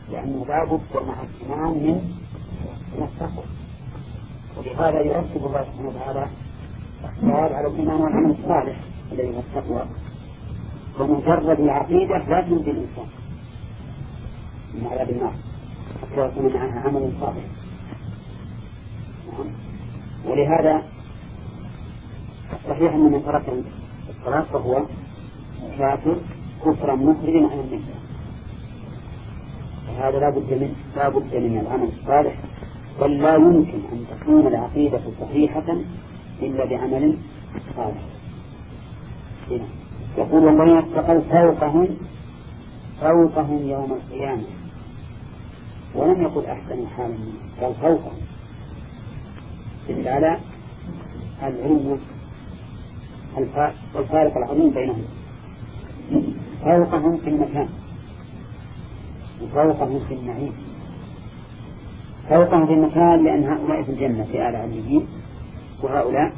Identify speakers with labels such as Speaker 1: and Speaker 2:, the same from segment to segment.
Speaker 1: لأنه لا بد مع الإيمان من التقوى. ولهذا يرتب الله سبحانه وتعالى اختار على الإيمان والعمل الصالح الذي هو التقوى. ومجرد العقيدة لا تنجي الإنسان من عذاب النار حتى يكون معها عمل صالح. ولهذا صحيح أن من ترك الصلاة فهو كافر كفرا مخرجا عن الملة. فهذا لا بد من العمل الصالح، بل لا يمكن أن تكون العقيدة صحيحة إلا بعمل صالح. يقول والله اتقوا فوقهم يوم القيامة، ولم يقل أحسن حالا قال فوقهم على العلو والفارق العظيم بينهم. فوقهم في المكان وفوقهم في النعيم. فوقهم في المكان لأن هؤلاء في الجنة في أعلى عليين، وهؤلاء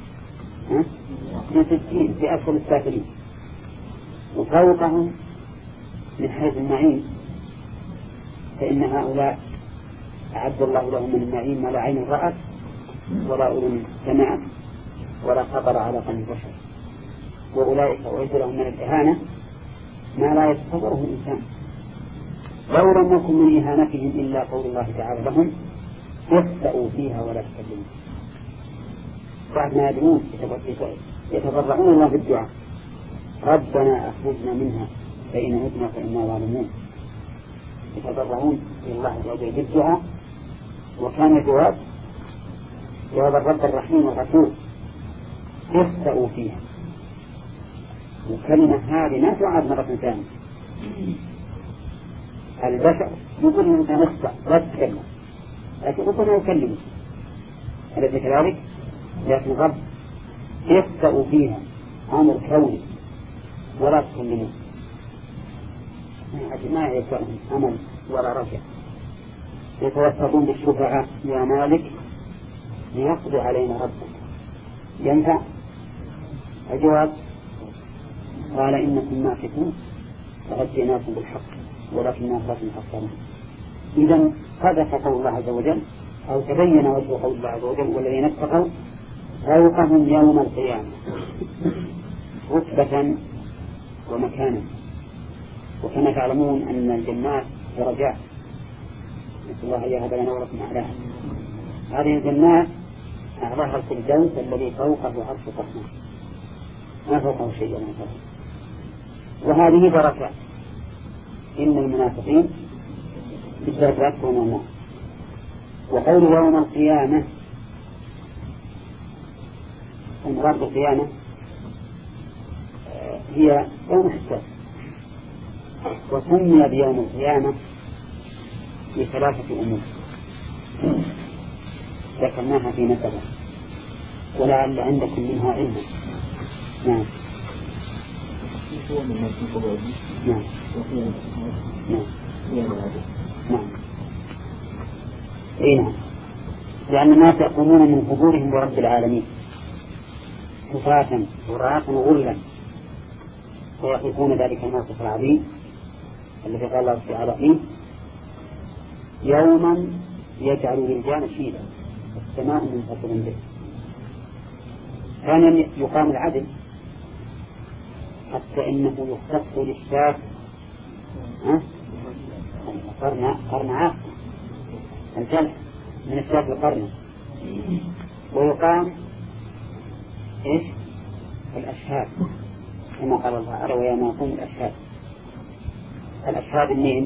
Speaker 1: في سجين في أسفل السافلين. وفوقهم من حيث النعيم فإن هؤلاء أعد الله لهم من النعيم ما لا عين رأت ولا أذن سمعت ولا خطر على قلب بشر. وأولئك أعد لهم من الإهانة ما لا يتصوره الإنسان. لو لم يكن من إهانتهم إلا قول الله تعالى لهم اخسأوا فيها ولا تكلموا. بعد ما يدعون يتضرعون الله بالدعاء ربنا أخرجنا منها فإن عدنا فإنا ظالمون. يتضرعون إلى الله عز وجل بالدعاء، وكان الجواب جواب الرب الرحيم الغفور اخسأوا فيها. والكلمة هذه ما تعاد مرة ثانية. البشر يقول أنت نخسأ لا تتكلم، لكن ربنا يكلمه أليس كذلك؟ لكن الرب يخسأوا فيها أمر كوني ولا تكلمون. ما يسألهم أمل ولا رجع. يتوسطون بالشفعاء يا مالك ليقضي علينا ربك ينفع؟ الجواب قال إنكم ماكثون فقد جئناكم بالحق ولكن الناس لا يفقهون. إذا قذف قول الله عز وجل أو تبين وجه قول الله عز وجل والذين اتقوا فوقهم يوم القيامة رتبة ومكانا. وكما تعلمون أن الجنات درجات، نسأل الله أن يهب لنا ولكم أعلاها. هذه الجنات أعلاها الفردوس الذي فوقه عرش الرحمن ما فوقه شيء من فوق. وهذه دركات إن المنافقين في الدرجات دون النار. وقول يوم القيامة المراد بالقيامة هي يوم الحساب. وسمي بيوم القيامة لثلاثة أمور ذكرناها في مثلا ولعل عندكم منها علم. نعم. نعم. نعم. إيه نعم. لأن الناس يقومون من حضورهم برب العالمين حفاة عراة غرلا ويخلقون ذلك الموقف العظيم الذي قال الله تعالى فيه يوما يجعل الرجال شيبا السماء منفصل به. ثانيا يقام العدل حتى إنه يختص للشاة قرن عاق الجلح من الشاة القرن. ويقام إيش الأشهاد كما قال الله تعالى ويوم يقوم الأشهاد. الأشهاد منين؟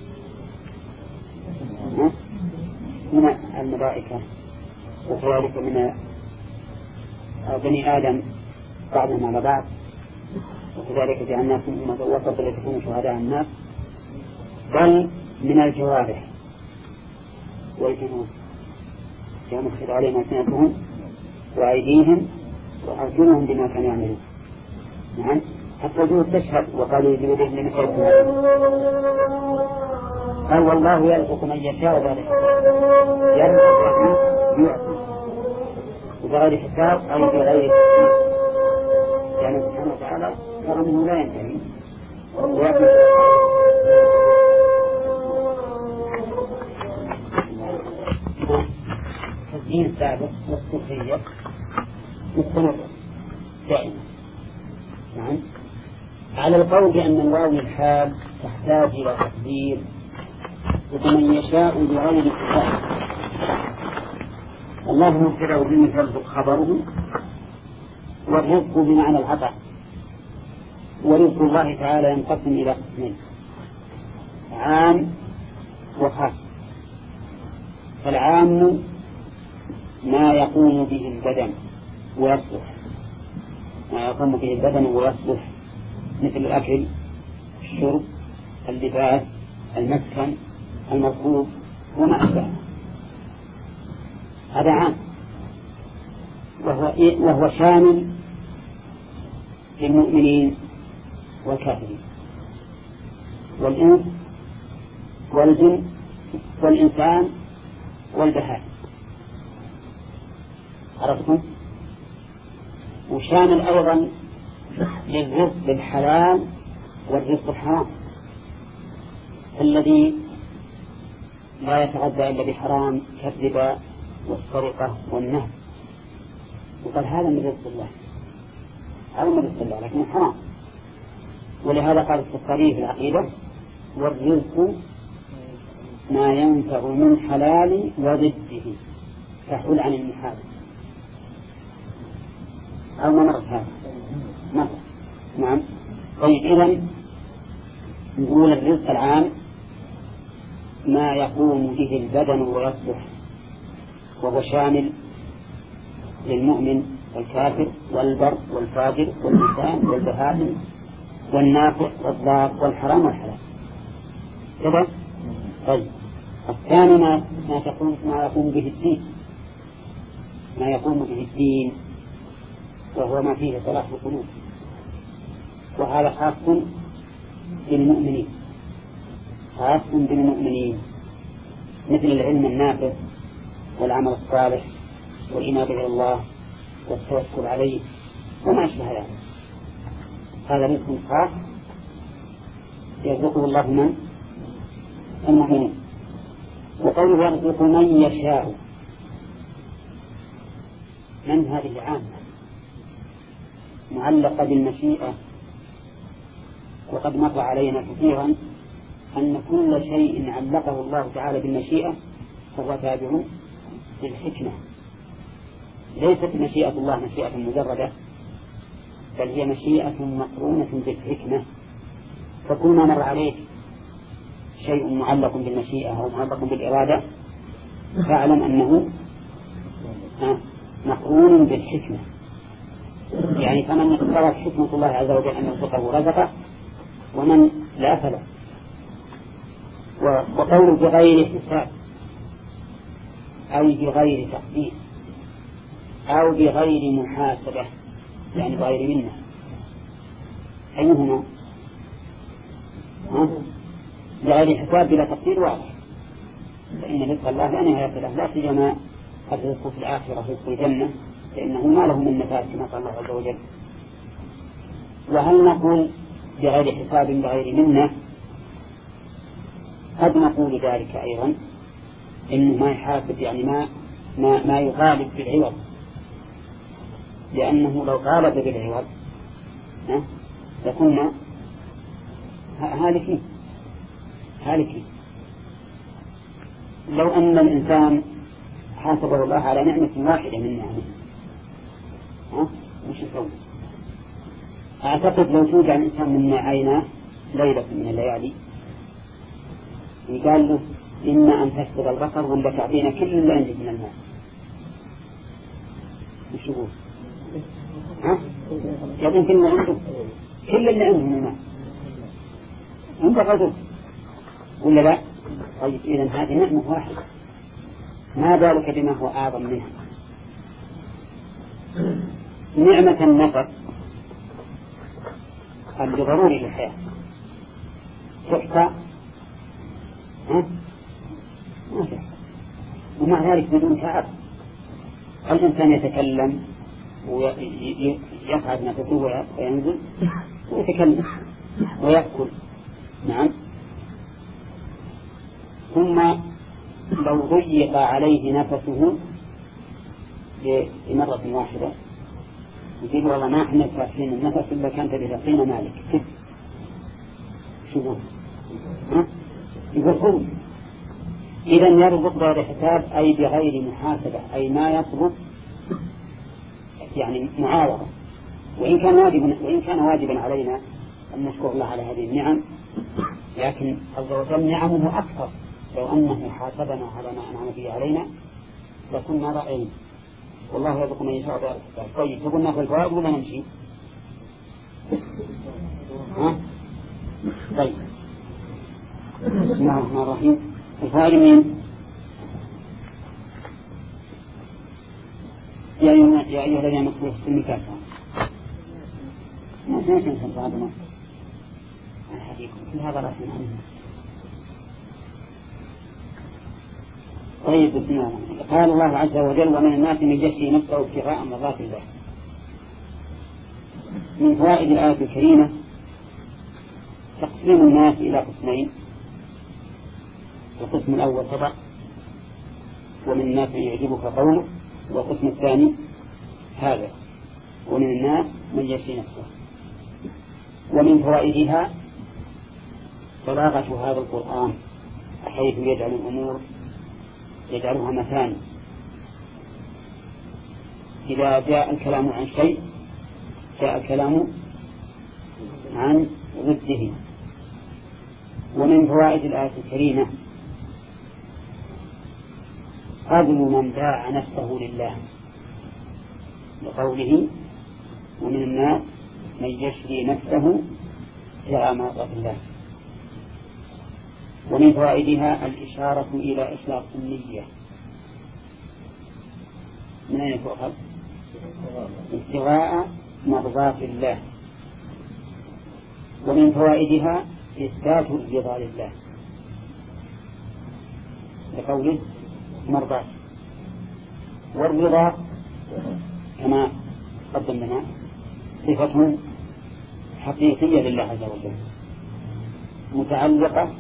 Speaker 1: من الملائكة وكذلك من بني آدم بعضهم على بعض، وكذلك جعلناكم أمة وسطا لتكونوا شهداء الناس، بل من الجوارح والجنود يوم يشهد عليهم ألسنتهم وأيديهم وأرجلهم بما كانوا يعملون. نعم حتى الجنود تشهد وقالوا لجلودهم لم يشهدوا قال والله يرزق من يشاء ذلك يعطي وبغير حساب أو بغير يعني سبحانه وتعالى كرمه لا ينتهي الشرطية مستمرة دائما. نعم. على القول بأن الواو الحال تحتاج إلى تقدير ومن يشاء بغير حساب. الله مبتدأ به يرزق خبره، والرزق بمعنى العطاء. ورزق الله تعالى ينقسم إلى قسمين: عام وخاص. فالعام ما يقوم به البدن ويصلح، ما يقوم به البدن ويصلح، مثل الأكل، الشرب، اللباس، المسكن، المركوب وما أشبهه. هذا عام، وهو شامل للمؤمنين والكافرين والإنس والجن والإنسان والبهائم. عرفتم؟ وشامل أيضا للرزق الحلال والرزق الحرام، الذي لا يتغذى إلا بحرام كالربا والسرقة والنهب، وقال هذا من رزق الله، هذا من رزق الله لكنه حرام. ولهذا قال السفاري في العقيدة: والرزق ما ينفع من حلال وضده تحول عن المحال. أو ما مرت هذا مرت. نعم. طيب، إذن نقول الرزق العام ما يقوم به البدن ويصلح، وهو شامل للمؤمن والكافر والبر والفاجر والإنسان والبهائم والنافع والضار والحرام والحلال كذا. طيب، الثاني ما يقوم به الدين، ما يقوم به الدين، وهو ما فيه صلاح القلوب، وهذا خاص بالمؤمنين، خاص بالمؤمنين، مثل العلم النافع والعمل الصالح والإنابة إلى الله والتوكل عليه وما أشبه ذلك. هذا رزق خاص يرزقه الله من المؤمنين. وقوله يرزق من يشاء، من هذه عامة معلقة بالمشيئة. وقد مر علينا كثيرا أن كل شيء علقه الله تعالى بالمشيئة فهو تابع للحكمة. ليست مشيئة الله مشيئة مجردة، بل هي مشيئة مقرونة بالحكمة. فكل ما مر عليك شيء معلق بالمشيئة أو معلق بالإرادة فاعلم أنه مقرون بالحكمة. يعني فمن اقتضت حكمة الله عز وجل أن يرزقه رزقه، ومن لا فلا. وقول بغير حساب أو بغير تقدير أو بغير محاسبة، يعني بغير منه، أيهما؟ بغير حساب بلا تقدير واضح، فإن رزق الله لا نهاية له، لا سيما الرزق في الآخرة رزق الجنة، فإنه ما له من نفاذ كما قال الله عز وجل. وهل نقول بغير حساب بغير منه؟ قد نقول ذلك أيضا، إنه ما يحاسب، يعني ما يغالب بالعوض، لأنه لو غالب بالعوض لكنا هالكين. لو أن الإنسان حاسبه الله على نعمة واحدة من نعمه وش يسوي؟ أعتقد لو توجع الإنسان من عيناه ليلة من الليالي يقال له إما أن تفقد البصر ولا تعطينا كل اللي عندك من الماء، وش يقول؟ يعطينا كل اللي عنده، كل اللي عنده من الماء عنده غزو ولا لا؟ طيب، إذن هذه نعمة واحدة، ما بالك بما هو أعظم منها. نعمة النفس اللي ضروري للحياة تحصى ما تحصى، ومع ذلك بدون تعب. الإنسان يتكلم ويصعد نفسه وينزل ويتكلم ويأكل. نعم. ثم لو ضيق عليه نفسه لمرة واحدة يقول والله ما احنا كافين النفس إلا كانت بتعطينا مالك كيف شوفوا يقول هو إذا يرزق بغير حساب أي بغير محاسبة أي ما يطلب يعني معاوضة وإن كان واجبا علينا أن نشكر الله على هذه النعم لكن عز وجل نعمه أكثر لو أنه حاسبنا على ما أنعم به علينا لكنا رأينا والله يرزق من يشاء بغير حساب. طيب تقولنا في الفوائد ولا نمشي؟ طيب بسم الله الرحمن الرحيم. الفوائد مين؟ يا أيها الذين مكتوب في السن كافة ما تنسى هذا ما الحديث كل هذا لا عنه. طيب بسم الله. قال الله عز وجل ومن الناس من يشري نفسه ابتغاء مرضات الله. من فوائد الآية الكريمة تقسيم الناس إلى قسمين. القسم الأول سبق ومن الناس من يعجبك قوله والقسم الثاني هذا ومن الناس من يشري نفسه. ومن فوائدها بلاغة هذا القرآن حيث يجعل الأمور يجعلها مثاني إذا جاء الكلام عن شيء جاء الكلام عن ضده. ومن فوائد الآية الكريمة قبل من باع نفسه لله لقوله ومن الناس من يشري نفسه ابتغاء مرضات الله. ومن فوائدها الإشارة إلى إخلاص النية. من أين تؤخذ؟ ابتغاء مرضات الله. ومن فوائدها إثبات الرضا لله لقوله مرضات. والرضا كما قدم لنا صفة حقيقية لله عز وجل متعلقة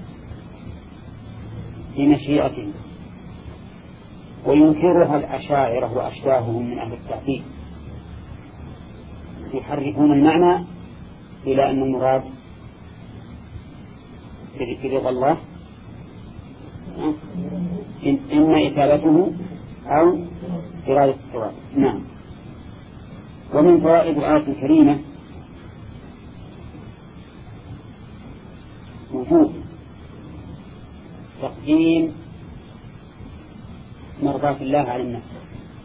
Speaker 1: بمشيئته وينكرها الأشاعرة وأشباههم من أهل التعطيل يحرفون المعنى إلى أن المراد في رضا الله إما إثابته أو إرادة الثواب. نعم. ومن فوائد الآية الكريمة وجوب تقديم مرضاة الله على النفس.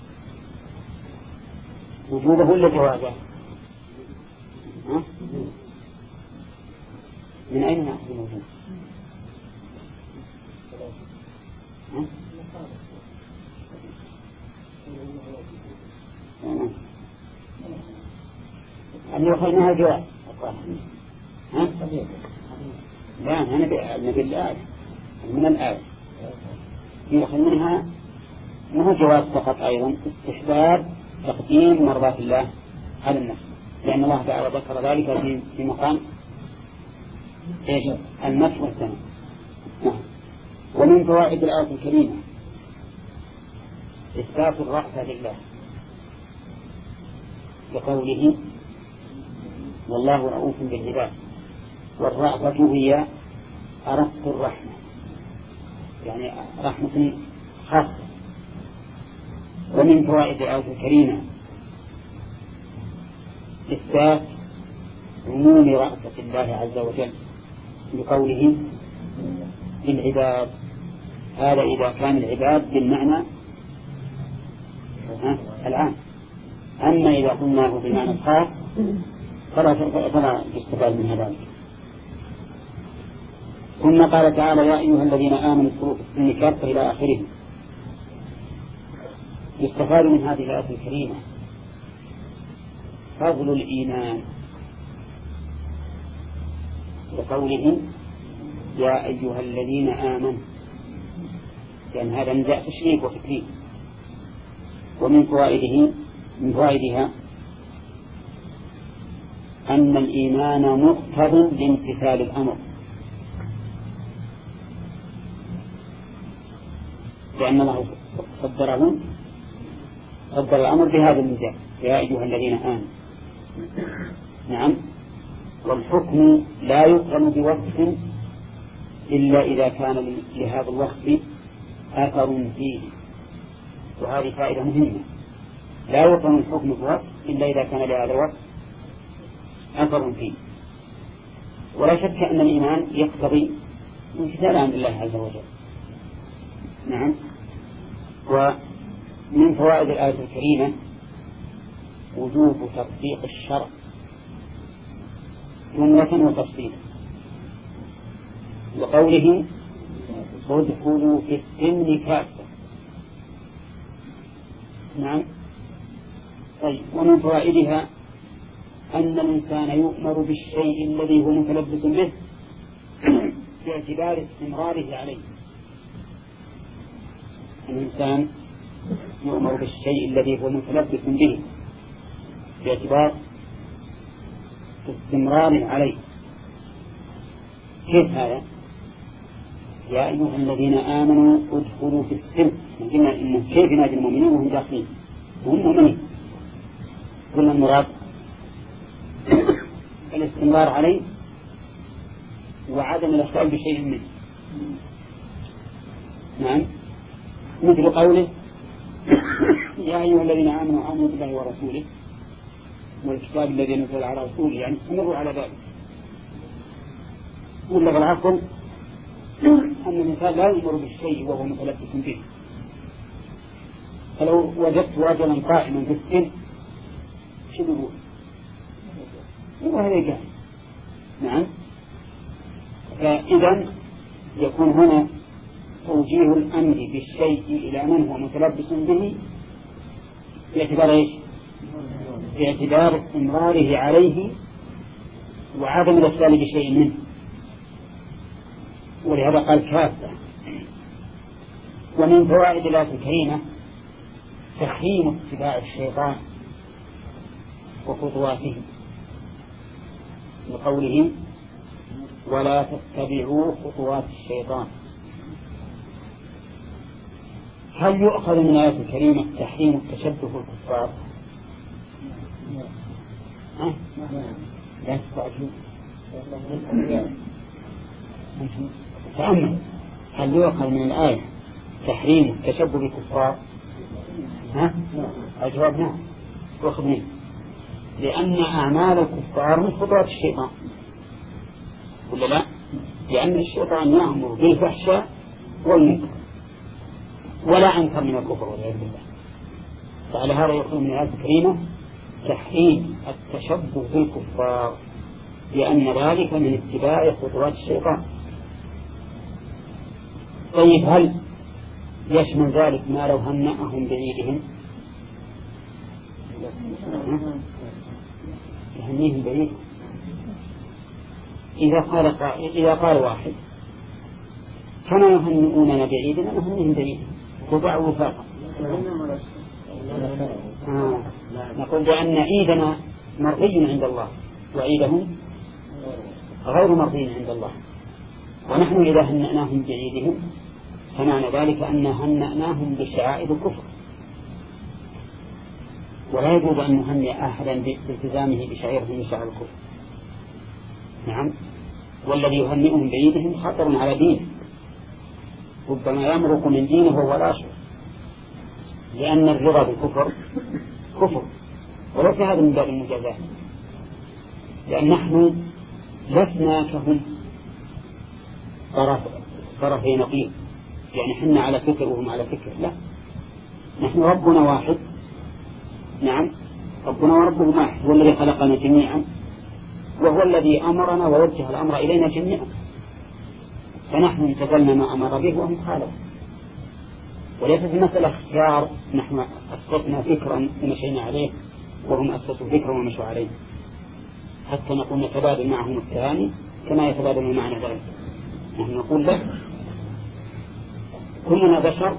Speaker 1: وجوبه ولا جوازه؟ من أين نأخذ الوجوب؟ أن يخلنها جواز. لا أنا بالآية من الآية يخل منها ما هو جواز فقط أيضا استحباب تقديم مرضاة الله على النفس لأن الله تعالى ذكر ذلك في مقام المدح والثناء. ومن فوائد الآية الكريمة إثبات الرأفة لله بقوله والله رؤوف بالعباد. والرأفة هي أرق الرحمة يعني رحمة خاصة. ومن فوائد الآية الكريمة إثبات عموم رأفة الله عز وجل بقوله للعباد. هذا إذا كان العباد بالمعنى العام. أما إذا قلناه بالمعنى الخاص فلا يستفاد من هذا. ثم قال تعالى يا أيها الذين آمنوا اذكروا في السن كافة إلى آخره. يستفاد من هذه الآية الكريمة فضل الإيمان بقوله يا أيها الذين آمنوا لأن هذا نداء تشريف وتكريم. ومن فوائدها أن الإيمان مقتض لامتثال الأمر لأن الله صدره صدر الأمر بهذا المجال يا أيها الذين آمنوا. نعم. والحكم لا يقرن بوصف إلا إذا كان لهذا الوصف أثر فيه، وهذه فائدة مهمة. لا يقرن الحكم بوصف إلا إذا كان لهذا الوصف أثر فيه. ولا شك أن الإيمان يقتضي امتثال أمر الله عز وجل. نعم. ومن فوائد الآية الكريمة وجوب تطبيق الشرع جملة وتفصيلا، وقوله ادخلوا في السلم كافة. نعم. طيب، ومن فوائدها أن الإنسان يؤمر بالشيء الذي هو متلبس به باعتبار استمراره عليه. الإنسان يؤمر بالشيء الذي هو متلبس به باعتبار استمراره عليه. كيف هذا؟ يا أيها الذين آمنوا ادخلوا في السلم. قلنا إنه كيف ينادي المؤمنين وهم داخلين وهم مؤمنين؟ قلنا المراد الاستمرار عليه وعدم الإخلال بشيء منه. نعم. مثل قوله يا أيها الذين آمنوا بالله ورسوله والكتاب الذي نزل على رسوله، يعني استمروا على ذلك. ولا بالعصر أن الإنسان لا يؤمر بالشيء وهو متلبس به. فلو وجدت رجلا قائما في السن شو يقول؟ وهذا قال. نعم. فإذا يكون هنا توجيه الأمر بالشيء إلى من هو متلبس به باعتبار إيش؟ باعتبار استمراره عليه وعدم الإخلال بشيء منه. ولهذا قال كافة. ومن فوائد الآية الكريمة تحريم اتباع الشيطان وخطواته، بقوله ولا تتبعوا خطوات الشيطان. هل يؤخذ من الآية الكريمة تحريم التشبه بالكفار؟ لا تستعجلوا. تأمل، هل يؤخذ من الآية تحريم التشبه بالكفار؟ الجواب نعم، يؤخذ منه، لأن أعمال الكفار من خطوات الشيطان، ولا لا؟ لأن الشيطان يأمر بالفحشاء والمنكر ولا أنكر من الكفر والعياذ بالله. فعلى هذا يقول من الآية الكريمة تحريم التشبه بالكفار، لأن ذلك من اتباع خطوات الشيطان. طيب، هل يشمل ذلك ما لو هنأهم بعيدهم؟ يهنيهم بعيد. إذا قال واحد كما يهنئوننا بعيدنا نهنيهم بعيد وضع وفاقا. نقول بأن عيدنا مرضي عند الله وعيدهم غير مرضي عند الله، ونحن إذا هنأناهم بعيدهم فمعنى ذلك أن هنأناهم بشعائر الكفر، ولا يجوز أن نهنئ أحدا بالتزامه بشعيره من شعائر الكفر. نعم. والذي يهنئهم بعيدهم خطر على دينه، ربما يمرق من دينه وهو لا يشعر، لأن الرضا بالكفر كفر، وليس هذا من باب المجازات، لأن نحن لسنا كهم طرفي نقيض، يعني حنا على فكر وهم على فكر، لا، نحن ربنا واحد. نعم، ربنا وربه واحد، هو الذي خلقنا جميعا وهو الذي أمرنا ووجه الأمر إلينا جميعا، فنحن امتثلنا ما أمر به وهم خالفوا. وليست المسألة اختيار، نحن أسسنا فكرا ومشينا عليه وهم أسسوا فكرا ومشوا عليه، حتى نقول نتبادل معهم التهاني كما يتبادل معنا ذلك. نحن نقول له كلنا بشر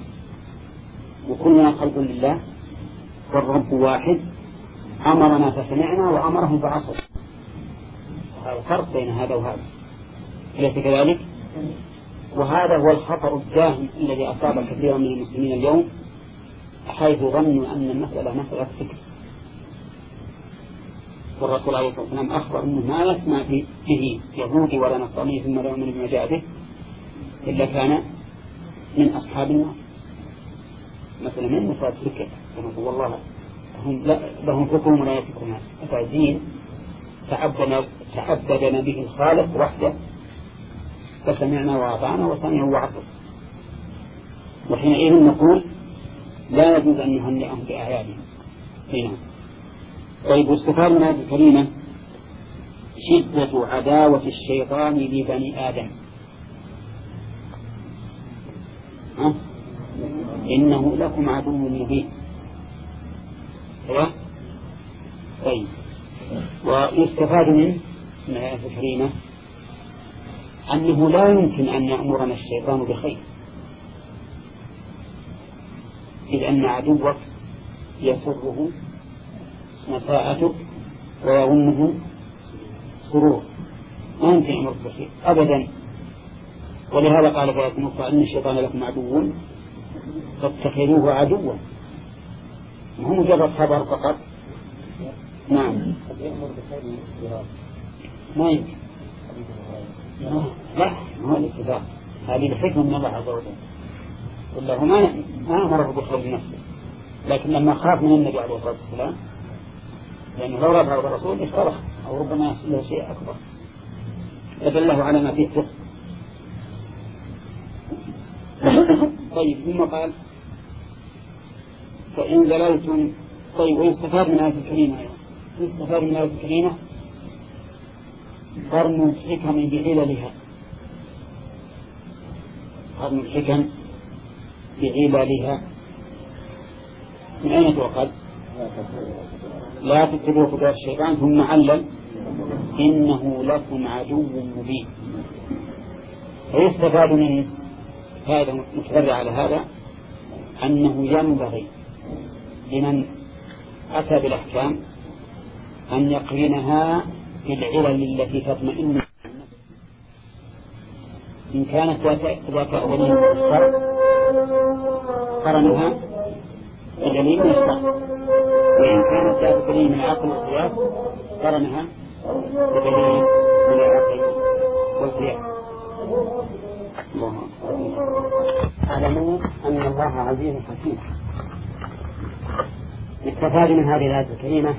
Speaker 1: وكلنا خلق لله والرب واحد، أمرنا فسمعنا وأمرهم فعصوا. هذا الفرق بين هذا وهذا، أليس كذلك؟ وهذا هو الخطأ الداهم الذي أصاب كثيرا من المسلمين اليوم، حيث ظنوا أن المسألة مسألة فكر، والرسول عليه الصلاة والسلام أخبر أنه ما يسمع به يهودي ولا نصراني ثم لا يؤمن بما جاء به إلا كان من أصحاب النار. مثلا من مسألة فكر والله لهم حكم ولا يفكرون أساسين تعبدنا به الخالق وحده فسمعنا وأطعنا وسمعوا وعصوا، وحينئذ نقول لا يجوز أن نهنئهم بأعيادهم هنا. طيب، واستفاد من هذه الكلمة شدة عداوة الشيطان لبني آدم، إنه لكم عدو مبين. طيب، ويستفاد من الآية الكريمة أنه لا يمكن أن يأمرنا الشيطان بخير، إذ أن عدوك يسره مساءتك ويغمه سرور، ما يمكن أمر بخير أبدا. ولهذا قال في آية أخرى إن الشيطان لكم عدو فاتخذوه عدوا، وهو مجرد خبر فقط. نعم، ما يمكن. لا، هو الاستدراك، هذه الحكمة من الله عز وجل، والله ما أمره بخير نفسه، لكن لما خاف من النبي عليه الصلاة والسلام، لأنه لو ربع الرسول اشترك أو ربما يحصل له شيء أكبر، فدله على ما فيه فقه. طيب، ثم قال فإن زللتم. طيب، ويستفاد من هذه الكلمة أيضا، يستفاد من هذه الكلمة قرن الحكم بعللها، قرن الحكم بعللها. من أين تؤخذ؟ لا تتبعوا خطوات الشيطان، ثم علل إنه لكم عدو مبين. ويستفاد من هذا متفرع على هذا أنه ينبغي لمن أتى بالأحكام أن يقرنها بالعلل التي تطمئن. إن كانت ذات أولين الشرع قرنها بدليل من الشرع، وإن كانت ذات دليل من العقل والقياس قرنها بدليل من العقل والقياس. اعلموا أن الله عزيز حكيم. يستفاد من هذه الآية الكريمة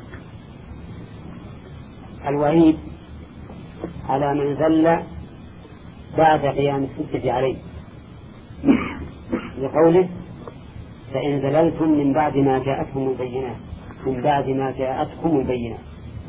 Speaker 1: الوعيد على من زل بعد قيام الحجة عليه، لقوله فإن زللتم من بعد ما جاءتكم البينات، من بعد ما جاءتكم البينات.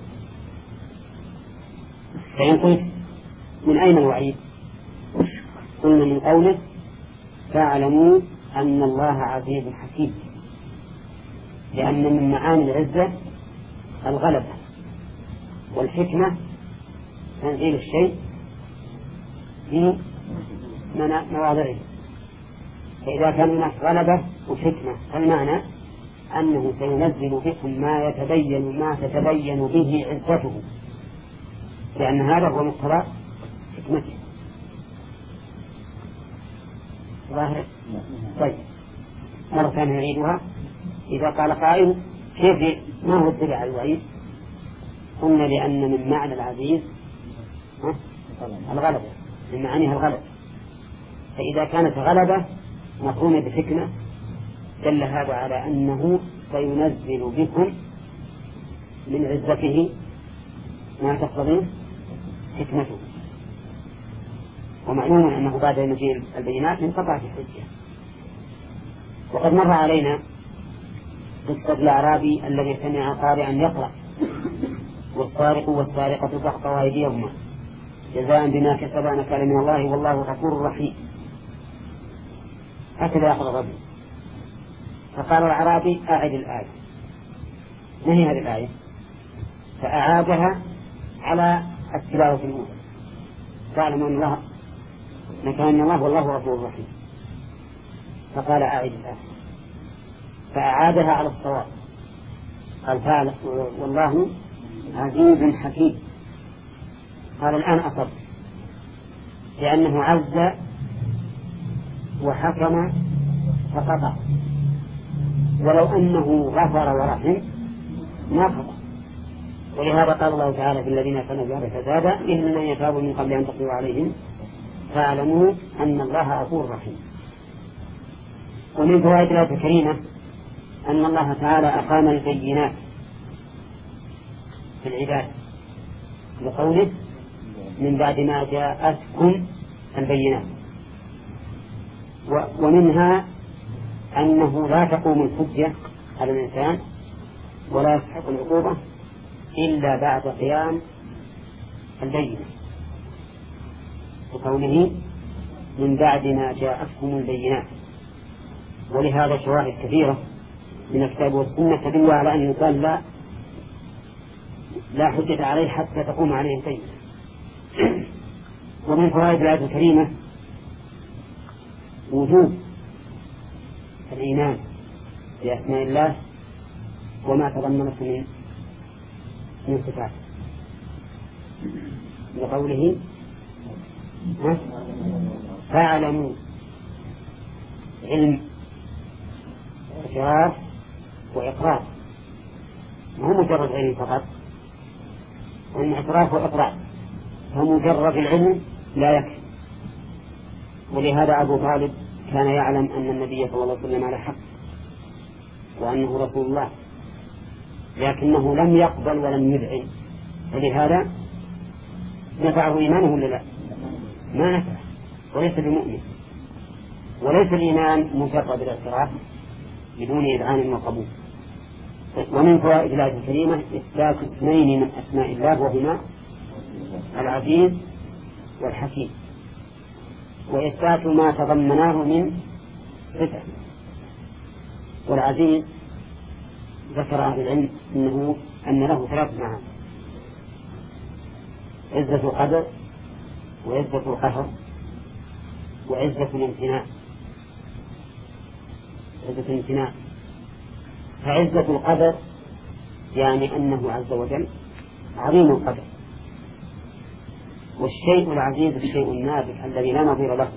Speaker 1: فإن قلت من أين الوعيد؟ قلنا من قوله فاعلموا أن الله عزيز حكيم، لأن من معاني العزة الغلبة، والحكمة تنزيل الشيء في مواضعه. فإذا كان هناك غلبة وحكمة فالمعنى أنه سينزل بكم ما تتبين به عزته، لأن هذا هو مقتضى حكمته. ظاهر؟ طيب، مرة ثانية نعيدها. إذا قال قائل كيف ما هو الدليل على الوعيد؟ قلنا لأن من معنى العزيز الغلبة، من معانيها الغلبة، فإذا كانت غلبة مقرونة بحكمة دل هذا على أنه سينزل بكم من عزته ما تقتضيه حكمته. ومعلوم أنه بعد مجيء البينات انقطعت الحجة. وقد مر علينا قصة الأعرابي الذي سمع قارئا يقرأ والسارق والسارقة فاقطعوا أيديهما جزاء بما كسبا نكالا من الله والله غفور رحيم. هكذا يأخذ الرجل. فقال الأعرابي أعد الآية. ما هي هذه الآية؟ فأعادها على التلاوة الأولى، فاعلموا أن الله نكالا من الله والله غفور رحيم. فقال أعد الآية، فأعادها على الصواب، قال فعل والله عزيز حكيم. قال الآن أصب، لأنه عز وحكم فقطع، ولو أنه غفر ورحم ما خطأ. ولهذا قال الله تعالى في الذين يفعلون بهذا فسادا إلا أن يتابوا من قبل أن تقدروا عليهم فاعلموا أن الله غفور رحيم. ومن فوائد الآية الكريمة أن الله تعالى أقام البينات في العباد بقوله من بعد ما جاءتكم البينات. ومنها أنه لا تقوم الحجة على الإنسان ولا يستحق العقوبة إلا بعد قيام البينة، بقوله من بعد ما جاءتكم البينات. ولهذا شواهد كثيرة من الكتاب والسنة تدل على أن الإنسان لا حجة عليه حتى تقوم عليه البينة. ومن فوائد الآية الكريمة وجوب الإيمان بأسماء الله وما تضمنته من صفات، بقوله فاعلموا علم اعتراف وإقرار، مو مجرد علم فقط، وإن اعتراف وإقرار، فمجرد العلم لا يكفي. ولهذا أبو طالب كان يعلم أن النبي صلى الله عليه وسلم على حق وأنه رسول الله، لكنه لم يقبل ولم يذعن، ولهذا نفعه إيمانه ولا لا؟ ما نفع، وليس بمؤمن. وليس الإيمان مجرد الاعتراف بدون إذعان وقبول. ومن فوائد الآية الكريمة إثبات اسمين من أسماء الله وهما العزيز والحكيم، وإثبات ما تضمناه من صفة. والعزيز ذكر أهل العلم أن له 3 معاني: عزة القدر وعزة القهر وعزة الامتناع. عزة الامتناع، فعزة القدر يعني أنه عز وجل عظيم القدر، والشيء العزيز الشيء النابل الذي لا نظير له.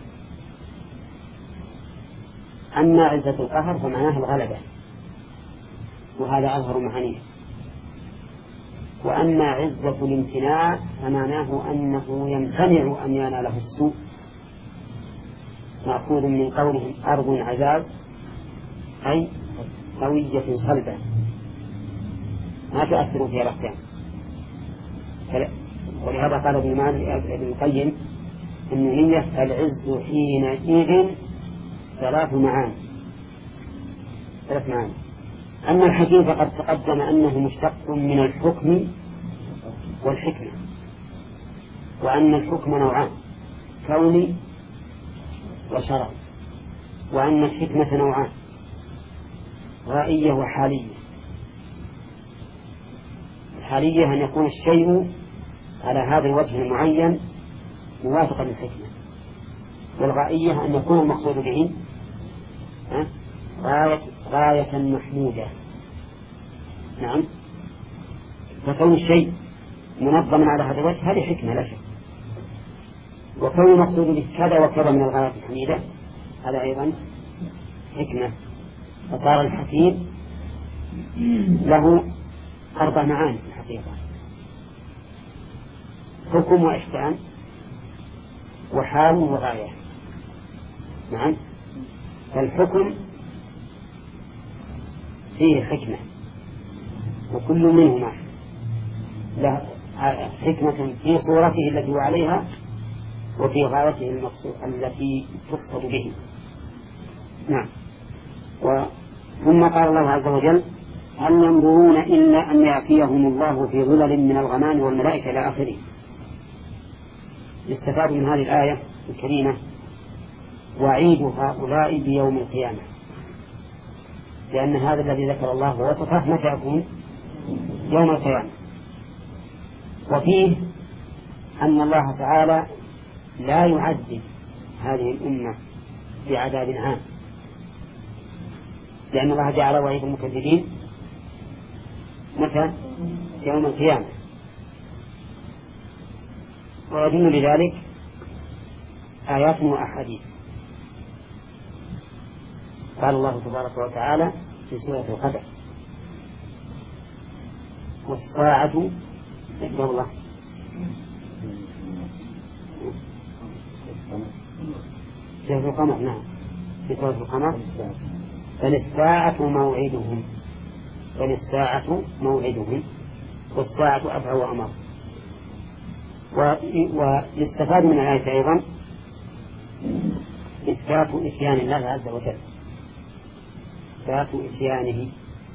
Speaker 1: أما عزة القهر فمعناه الغلبة، وهذا أظهر معانيه. وأما عزة الامتناع فمعناه أنه يمتنع أن يناله السوء، مأخوذ من قولهم أرض عزاز أي قوية صلبة ما تؤثر فيها الأحكام. ولهذا قال ابن القيم النونية العز حينئذ 3 معاني. أما الحكيم فقد تقدم أنه مشتق من الحكم والحكمة، وأن الحكم نوعان: كوني وشرعي، وأن الحكمة نوعان: غائية وحالية. الحالية أن يكون الشيء على هذا الوجه المعين موافقا للحكمة، والغائية أن يكون المقصود به غاية محمودة. نعم، فكون الشيء منظما على هذا الوجه هذه حكمة لا شك، وكون المقصود به كذا وكذا من الغايات الحميدة هذا أيضا حكمة. فصار الحكيم له 4 معاني في الحقيقة: حكم وإحكام وحال وغاية. نعم، فالحكم فيه حكمة، وكل منهما له حكمة في صورته التي هو عليها وفي غايته المقصود التي تقصد به. نعم. ثم قال الله عز وجل: هل ينظرون إلا أن يأتيهم الله في ظلل من الغمام والملائكة إلى آخره. يستفاد من هذه الآية الكريمة وعيد هؤلاء بيوم القيامة، لأن هذا الذي ذكر الله وصفه متى يكون؟ يوم القيامة. وفيه أن الله تعالى لا يعذب هذه الأمة بعذاب عام، لأن الله جعل وعيد المكذبين متى؟ يوم القيامة. ويدل لذلك آيات وأحاديث. قال الله تبارك وتعالى: في سورة القدر. والساعة الله سورة القمر. نعم في سورة القمر. بل الساعة موعدهم، بل الساعة موعدهم، والساعة أدعى وأمر. ويستفاد من الآية أيضا إثبات إتيان الله عز وجل، إثبات إتيانه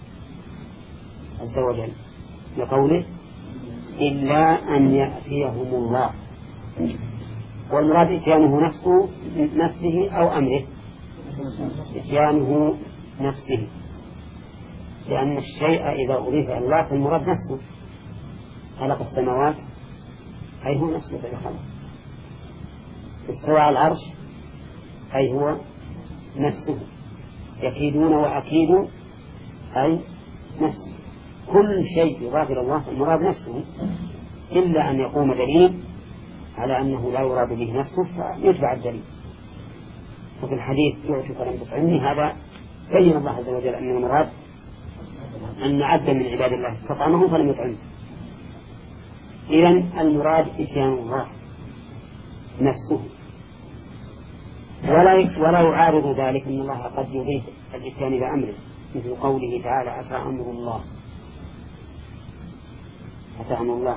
Speaker 1: عز وجل لقوله إلا أن يأتيهم الله. والمراد إتيانه نفسه أو أمره؟ إتيانه نفسه، لأن الشيء إذا أضيف إلى الله فالمراد نفسه. خلق السماوات أي هو نفسه الذي خلق، استوى على العرش أي هو نفسه، يكيدون وأكيد أي نفسه. كل شيء يضاف إلى الله المراد نفسه، إلا أن يقوم دليل على أنه لا يراد به نفسه فيتبع الدليل. وفي الحديث يعطي فلم تطعمني، هذا بين الله عز وجل أن المراد أن عبدا من عباد الله استطعمه فلم يطعمه. إذن المراد إتيان الله نفسه، ولا يعارض ذلك أن الله قد يضيف الإتيان إلى أمره، مثل قوله تعالى عسى أمر الله، عسى أمر الله،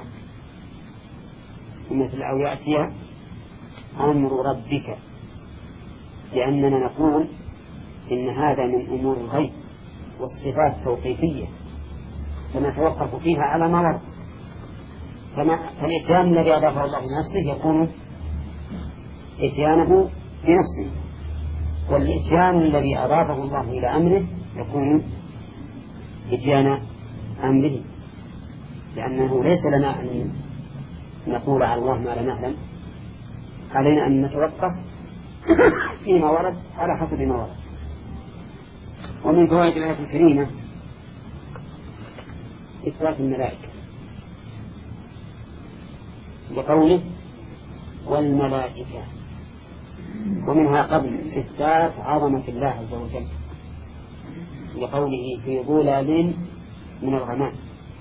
Speaker 1: ومثل أو يأتي أمر ربك، لأننا نقول إن هذا من أمور الغيب والصفات توقيفية فنتوقف فيها على ما ورد. فالإتيان الذي أضافه الله لنفسه يكون إتيانه بنفسه، والإتيان الذي أضافه الله إلى أمره يكون إتيان أمره، لأنه ليس لنا أن نقول على الله ما لا نعلم، علينا أن نتوقف فيما ورد على حسب ما ورد. ومن فوائد الآية الكريمة إثبات الملائكة لقوله والملائكة، ومنها قبل إثبات عظمة الله عز وجل لقوله في ظلال من الغمام.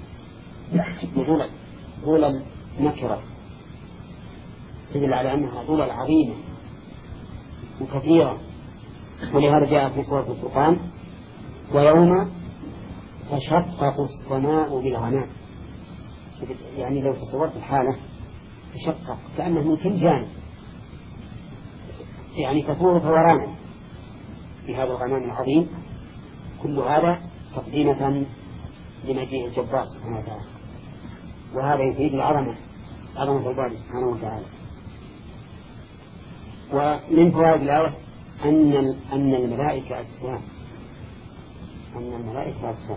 Speaker 1: ظلال نكرة تدل على أنها ظلال عظيمة وكثيرة، ولهذا جاء في سورة الفرقان ويوم تشقق السماء بالغمام. يعني لو تصورت الحالة تشقق كأنه من كل جانب، يعني تفور فورانا في هذا الغمام العظيم. كل هذا تقديمة لمجيء الجبار سبحانه وتعالى، وهذا يفيد العظمة، عظمة الباري سبحانه وتعالى. ومن فوائد الآية أن الملائكة أجسام، أن الملائكة أجسام،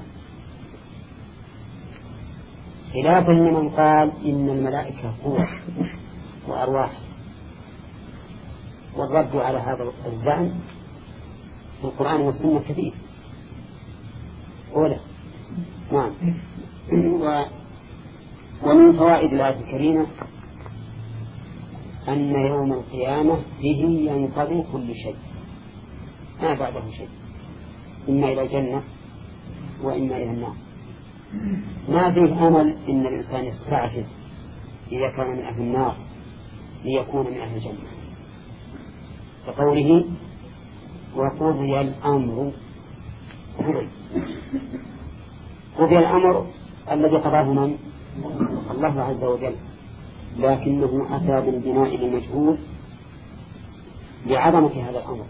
Speaker 1: خلافا لمن قال إن الملائكة قوة وأرواح. والرد على هذا الزعم في القرآن والسنة كثير. أولا نعم. ومن فوائد الآية الكريمة أن يوم القيامة به ينقضي كل شيء، ما بعده شيء، إما إلى الجنة وإما إلى النار. ما فيه أمل إن الإنسان يستعجل إذا كان من أهل النار ليكون من أهل الجنة، كقوله وقضي الأمر. قضي الأمر الذي قضاه من؟ الله عز وجل، لكنه أتى بالبناء للمجهول لعظمة هذا الأمر،